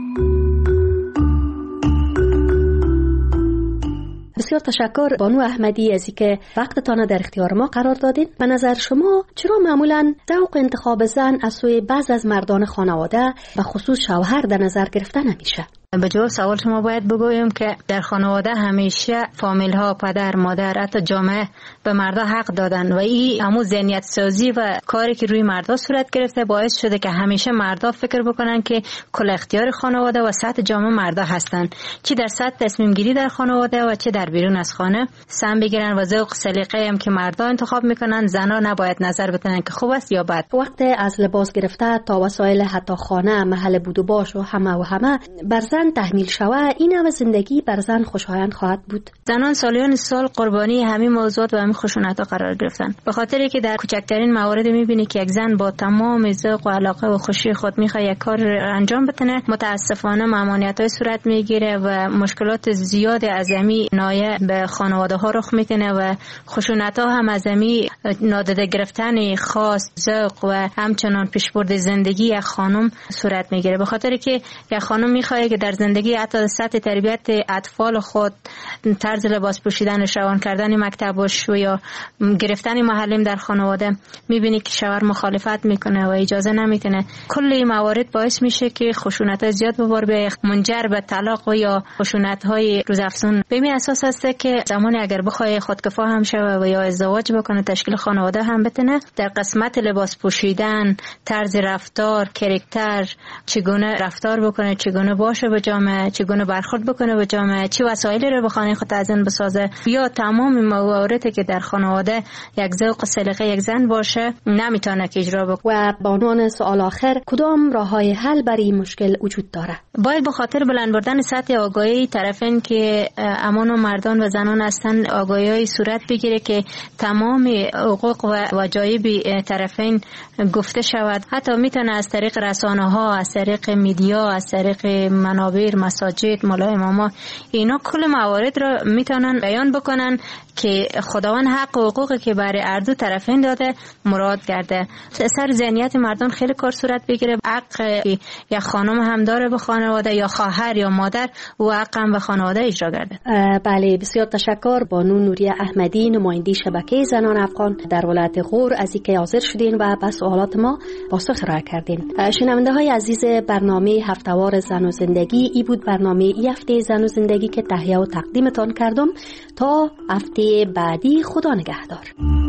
بسیار تشکر بانو احمدی از اینکه وقتتان در اختیار ما قرار دادین. به نظر شما چرا معمولاً ذوق انتخاب زن از سوی بعض از مردان خانواده و خصوص شوهر در نظر گرفته نمیشه؟ به جواب سوال شما باید بگویم که در خانواده همیشه فامیل ها، پدر، مادر، حتی جامعه به مردا حق دادن و این همون ذهنیت سازی و کاری که روی مردا صورت گرفته باعث شده که همیشه مردا فکر بکنن که کل اختیار خانواده و سطح جامعه مردا هستن، چی در سطح تصمیم گیری در خانواده و چه در بیرون از خانه سم بگیرن و ذوق سلیقه هم که مردا انتخاب میکنن زنا نباید نظر بدن که خوب است یا بد. وقت از لباس گرفته تا وسایل حتی خانه، محل بود و باش و همه و همه بر زن تحمیل شوه، این همه زندگی بر زن خوشایند خواهد بود. زنان سالیان سال قربانی همین موضوعات و همین خشونت‌ها قرار گرفتن، به خاطری که در کوچکترین موارد می‌بینی که یک زن با تمام ذوق و علاقه و خوشی خود می‌خواد یک کار انجام بده، متاسفانه ممانعت‌های صورت می‌گیره و مشکلات زیاد عظیمی نایه به خانواده‌ها رخ می‌کنه و خشونت‌ها هم عظیمی نادیده گرفتن خاص ذوق و همچنان پیشبرد زندگی یک خانم صورت می‌گیره، به خاطری که یک خانم می‌خواد که در زندگی حتی سطح تربیت اطفال خود، طرز لباس پوشیدن، روان کردن مکتبش و یا گرفتن محلم در خانواده، میبینی که شوهر مخالفت میکنه و اجازه نمیتونه. کل این موارد باعث میشه که خشونت زیاد به بار بیاد، منجر به طلاق و یا خشونت های روزافزون. به این اساس است که زمانی اگر بخواد خودکفا هم شوه و یا ازدواج بکنه، تشکیل خانواده هم بتونه، در قسمت لباس پوشیدن، طرز رفتار، کاراکتر، چگونه رفتار بکنه، چگونه باشه به جامعه، چگونه برخورد بکنه به جامعه، چه وسایلی رو به خانه خود تزیین بسازه، یا تمام مواردی که در خانواده یک ذوق و سلیقه یک زن باشه نمیتونه که اجرا بکنه. و با عنوان سوال آخر، کدام راههای حل برای این مشکل وجود داره؟ باید به خاطر بلند بردن سطح آگاهی طرفین که امان و مردان و زنان هستن آگاهی صورت بگیره که تمام حقوق و وجایب طرفین گفته شود. حتی میتونه از طریق رسانه ها، از طریق میدیا، از طریق منابر، مساجد، مولای اماما، اینا کل موارد رو میتونن بیان بکنن که خداوند حق و حقوقی که برای هر دو طرفین داده مراد کرده. سر ذهنیت مردم خیلی کار صورت بگیره. حق یا خانم هم داره به خانواده، یا خواهر یا مادر، و حق هم به خانواده اجرا کرده. بله، بسیار تشکر بانو نوریه احمدی، نماینده شبکه زنان افغان در ولایت غور، از اینکه حاضر شدین و به سوالات ما پاسخ ارائه کردین. شنونده های عزیز برنامه هفته‌وار زن و زندگی، ای بود برنامه ای هفته زن و زندگی که تهیه و تقدیمتان کردم. تا هفته بعدی، خدا نگهدار.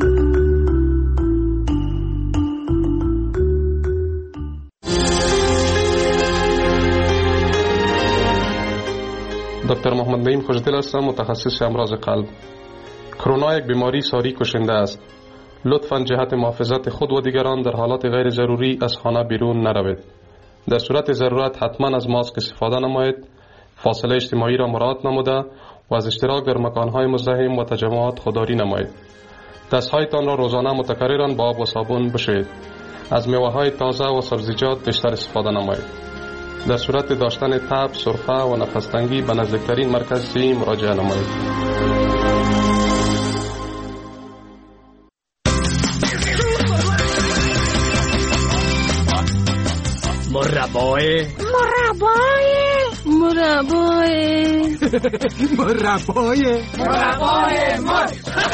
دکتر محمد نعیم خوشدل هستم، متخصص امراض قلب. کرونا یک بیماری ساری کشنده است. لطفاً جهت محافظت خود و دیگران در حالات غیر ضروری از خانه بیرون نروید. در صورت ضرورت حتما از ماسک استفاده نمایید. فاصله اجتماعی را مراعات نموده و از اشتراک در مکانهای مزدحم و تجمعات خودداری نمایید. دستهایتان را روزانه متکررا با آب و صابون بشویید. از میوه‌های تازه و سبزیجات بیشتر استفاده نمایید. در صورت داشتن تب، سرفه و نفس‌تنگی به نزدیکترین مرکز صحی مراجعه نمایید. مربای مربای مربای مربای مربای مرد.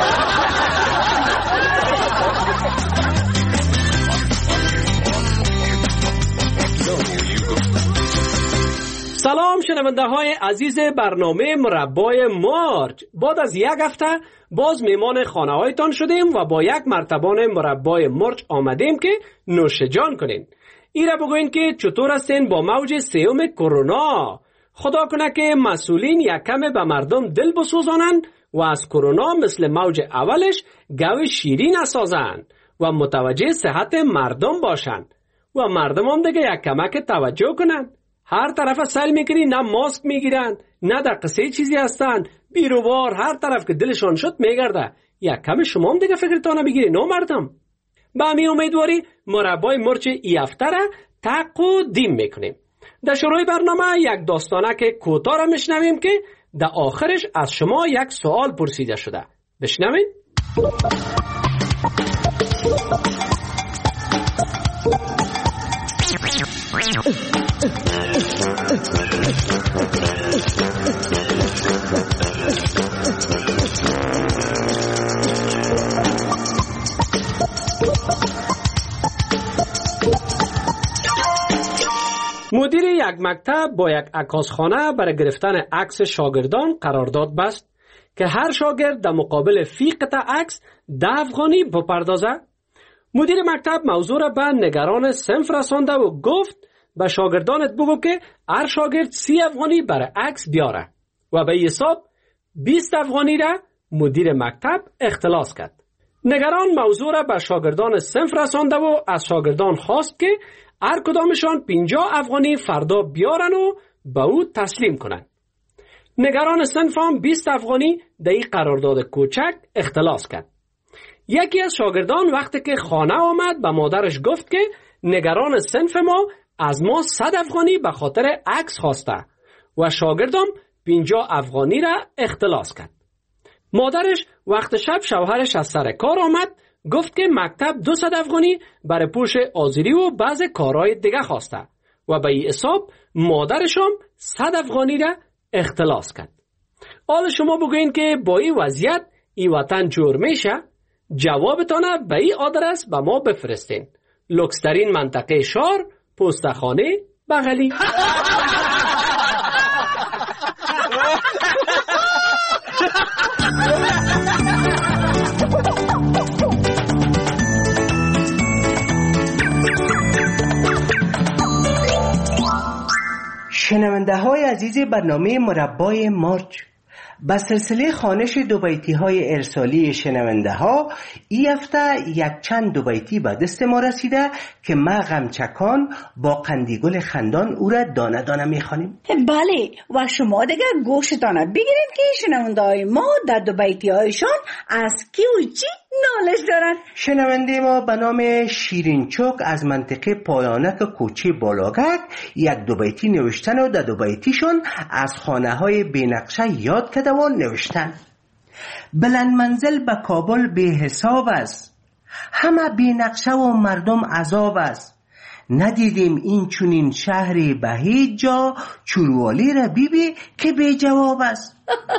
سلام شنونده های عزیز برنامه مربای مارچ. بعد از یک هفته باز میمان خانه هایتان شدیم و با یک مرتبان مربای مارچ آمدیم که نوش جان کنین. ایره بگوین که چطور هستین با موج سیوم کرونا. خدا کنه که مسئولین یک کم به مردم دل بسوزانند و از کرونا مثل موج اولش گوی شیرین نسازند و متوجه صحت مردم باشند و مردم هم دیگه یک کمک توجه کنند. هر طرف سل میکنی، نه ماسک میگیرن نه در قصه چیزی هستن، بیروبار هر طرف که دلشان شد میگرده. یک کم شما هم دیگه فکرتانه بگیری نو مردم. با می امیدواری مربای مرچ ای هفته را تقدیم میکنیم. در شروع برنامه یک داستانه که کوتاه را میشنویم که در آخرش از شما یک سوال پرسیده شده. بشنوین؟ مدیر یک مکتب با یک عکاسخانه برای گرفتن عکس شاگردان قرارداد بست که هر شاگرد در مقابل فی قطعه عکس ده افغانی بپردازه. مدیر مکتب موضوع را به نگران صنف رسانده و گفت به شاگردانت بگو که هر شاگرد سی افغانی برای عکس بیاره و به حساب بیست افغانی را مدیر مکتب اختلاس کرد. نگران موضوع را به شاگردان صنف رسانده و از شاگردان خواست که هر کدامشان پنجاه افغانی فردا بیارن و به او تسلیم کنن. نگران صنف هم بیست افغانی در این قرارداد کوچک اختلاس کرد. یکی از شاگردان وقتی که خانه آمد به مادرش گفت که نگران صنف ما از ما صد افغانی به خاطر عکس خواسته و شاگردم پنجاه افغانی را اختلاس کرد. مادرش وقت شب شوهرش از سر کار آمد گفت که مکتب دویست افغانی برای پوش آذری و بعض کارهای دیگه خواسته و به این حساب مادرشم صد افغانی را اختلاس کرد. حالا شما بگوین که با این وضعیت این وطن جور میشه؟ جوابتانه به این آدرس به ما بفرستین. لوکسترین منطقه شهر، پستخانه بغلی. شنونده های عزیز برنامه مربای مارچ، با سلسله خوانش دو بیتی های ارسالی شنونده ها این هفته یک چند دو بیتی به دست ما رسیده که ما غمچکان با قندیگل خندان او را دانه دانه میخوانیم. بله و شما دیگه گوشتانه بگیرید که شنونده های ما در دو بیتی هایشان از کی و چی نالش دارن. شنونده ما به نام شیرین چوک از منطقه پایانک کوچه بالاگک یک دو بیتی نوشتن و در دو بیتیشون از خانه های بینقشه یاد کرده و نوشتن. بلند منزل به کابل به حساب است، همه بینقشه و مردم عذاب است. ندیدیم این چونین شهری به هیچ جا، چوروالی را بیبی که به جواب است.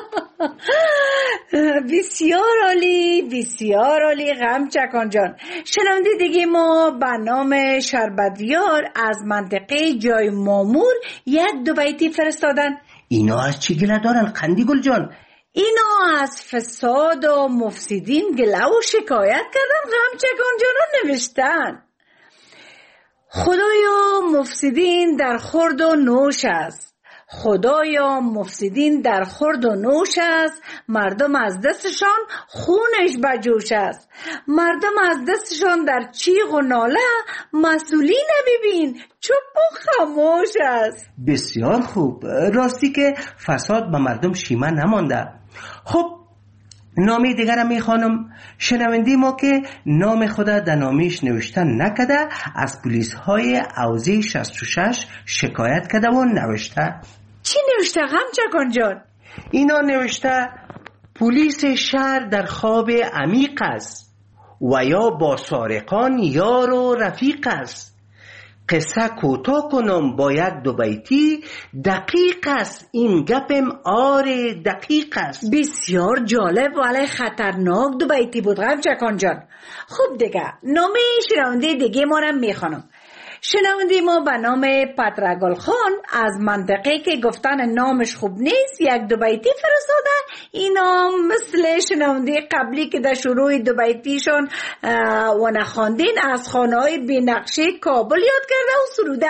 بسیار عالی، بسیار عالی غمچکان جان. شنونده دیگه ما به نام شربتیار از منطقه جای مامور یک دو بیتی فرستادن. اینا از چی گله دارن قندیگل جان؟ اینا از فساد و مفسدین گله و شکایت کردن غمچکان جان نوشتن. خدایا مفسدین در خورد و نوش است، خدایا مفسدین در خورد و نوش است، مردم از دستشان خونش بجوش است. مردم از دستشان در چیغ و ناله، مسئولی نمیبین چوب و خاموش است. بسیار خوب. راستی که فساد به مردم شیمه نمانده. خب نامی دیگر می خانم، شنوندی ما که نام خود در نامیش نوشتن نکده، از پلیس های حوزه شصت و شش شکایت کده و نوشته. چی نوشته غمچکان جان؟ اینا نوشته پلیس شهر در خواب عمیق است و یا با سارقان یار و رفیق است. قصه کوتاه کنم با یک دو بیتی، دقیق است این گپم، آره دقیق است. بسیار جالب ولی خطرناک دو بیتی بود غمچکان جان. خب دیگه نامه شنونده دیگه ما رو میخوانم. شنونده ما به نام پترگل خان از منطقه که گفتن نامش خوب نیست یک دو بیتی فرستاده. اینا مثل شنونده قبلی که در شروع دو بیتیشون و نخواندین از خانه های بینقشه کابل یاد کرده و سروده.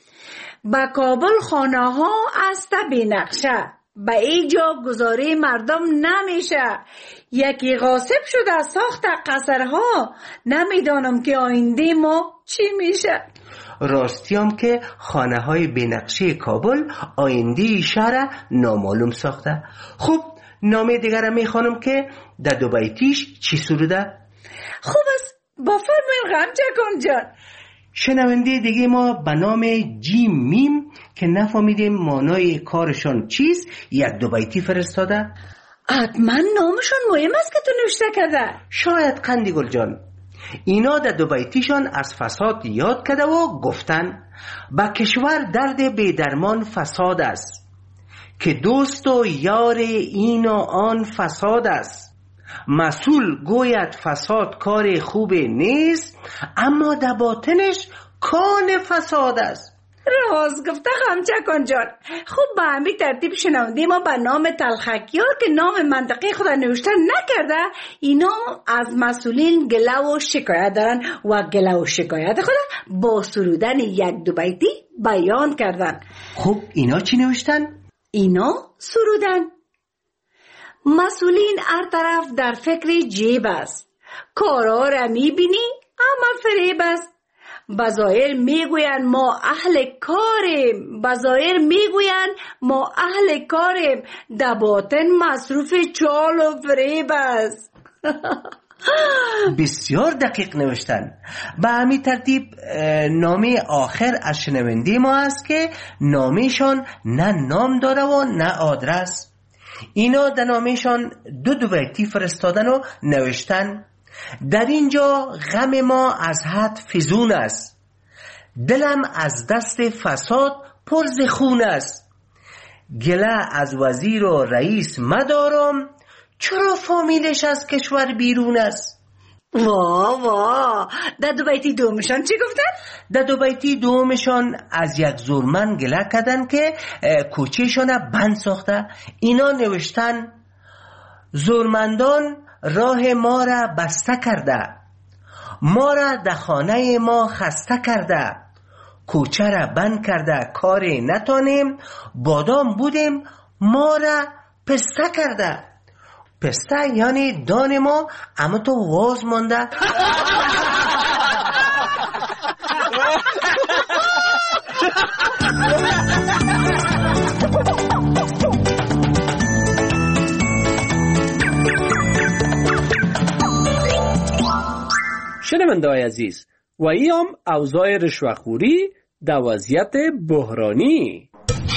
با کابل خانه ها است بینقشه، به ایجا گذاری مردم نمیشه. یکی غاصب شده ساخت قصرها، نمیدانم که آینده ما چی میشه. راستیام که خانه های بنقشه کابل آینده شهر نامعلوم ساخته. خب نامه دیگر میخوانم که در دو بیتیش چی سروده. خوب است با فرمین غمچکان جان. شنونده دیگه ما به نام جیم میم که نفهمیدیم مانای کارشان چیست یک دو بیتی فرستاده. حتما نامشون مهم است که تو نوشته کرده. شاید قندی گل جان. اینا در دو بیتیشان از فساد یاد کرده و گفتن با کشور درد بیدرمان فساد است، که دوست و یار این و آن فساد است. مسئول گوید فساد کار خوب نیست، اما در باطنش کان فساد است. راست گفته غمچکان جان. خب به همین ترتیب شنونده ما به نام تلخکیار که نام منطقه خود نوشته نکرده، اینا از مسئولین گله و شکایت دارن و گله و شکایت خود با سرودن یک دو بیتی بیان کردن. خب اینا چی نوشتن؟ اینا سرودن مسئولین هر طرف در فکر جیب است، کارا را میبینی اما فریب است. بظاهر میگوین ما اهل کاریم، بظاهر میگوین ما اهل کاریم، در باطن مصروف چال و فریب است. بسیار دقیق نوشتن. به همین ترتیب نامه آخر از شنونده ما است که نامهشان نه نام داره و نه آدرس. اینا در نامهشان دو دو بیتی فرستادن و نوشتن در اینجا غم ما از حد فزون است، دلم از دست فساد پر ز خون است. گله از وزیر و رئیس مدارم، چرا فامیلش از کشور بیرون است. وا وا در دو بیتی دومشان چی گفتن؟ در دو بیتی دومشان از یک زورمن گله کردن که کوچهشان بند ساخته. اینا نوشتن زورمندان راه ما را بسته کرده، ما را در خانه ما خسته کرده، کوچه را بند کرده کاری نتانیم، بادام بودیم ما را پسته کرده. پسته یعنی دان ما اما تو واز مانده. شنونده‌های عزیز، و ایام اوضاع رشوه‌خوری در وضعیت بحرانی.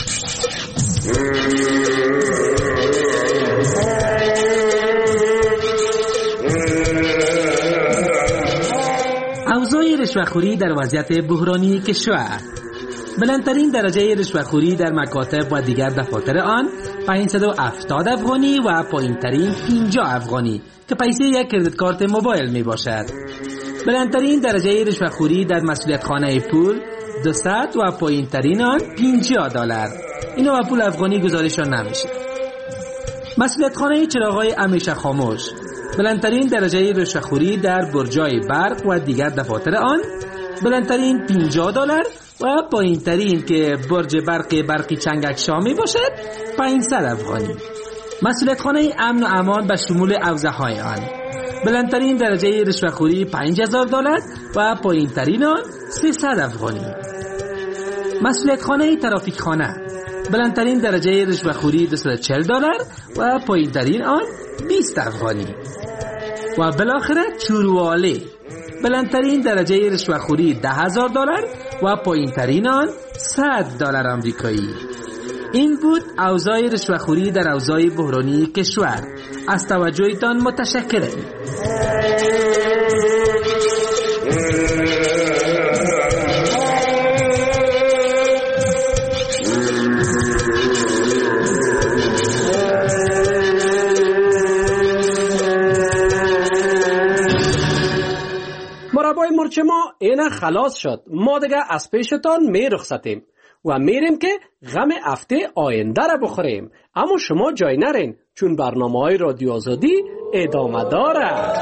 اوضاع رشوه‌خوری در وضعیت بحرانی کشور. بلندترین درجه رشوه‌خوری در مکاتب و دیگر دفاتر آن پانصد و هفتاد افغانی و پایینترین پنجاه افغانی که پیسه یک کریدیت کارت موبایل می باشد. بلندترین درجه رشوه‌خوری در مسئولیت خانه پول دویست و پایینترین آن پنجاه دلار. اینا با پول افغانی گزارشان نمیشه. مسئولیت خانه چراغ‌های همیشه خاموش. بلندترین درجه رشوه‌خوری در برجای برق و دیگر دفاتر آن بلندترین پنجاه دلار و پایینترین که برج برقی برقی چنگک شامی باشد پانصد افغانی. مسئولیت خانه امن و امان به شمول حوزه های آن. بلندترین درجه رشوه‌خوری پنج هزار دلار و پایینترین آن سیصد افغانی. مسئولیت خانه ترافیک خانه، بلندترین درجه رشوه‌خوری دویست و چهل دلار و پایینترین آن بیست افغانی. و بالاخره چورواله، بلندترین درجه رشوه‌خوری ده هزار دلار و پایینترین آن صد دلار آمریکایی. این بود اوضاع رشوه‌خوری در اوضاع بحرانی کشور. از توجهتان متشکرم. مربای مرچ ما اینه خلاص شد. ما دیگه از پیشتان می رخصتیم و میریم که غم هفته آینده را بخوریم. اما شما جای نرین چون برنامه های رادیو آزادی ادامه داره.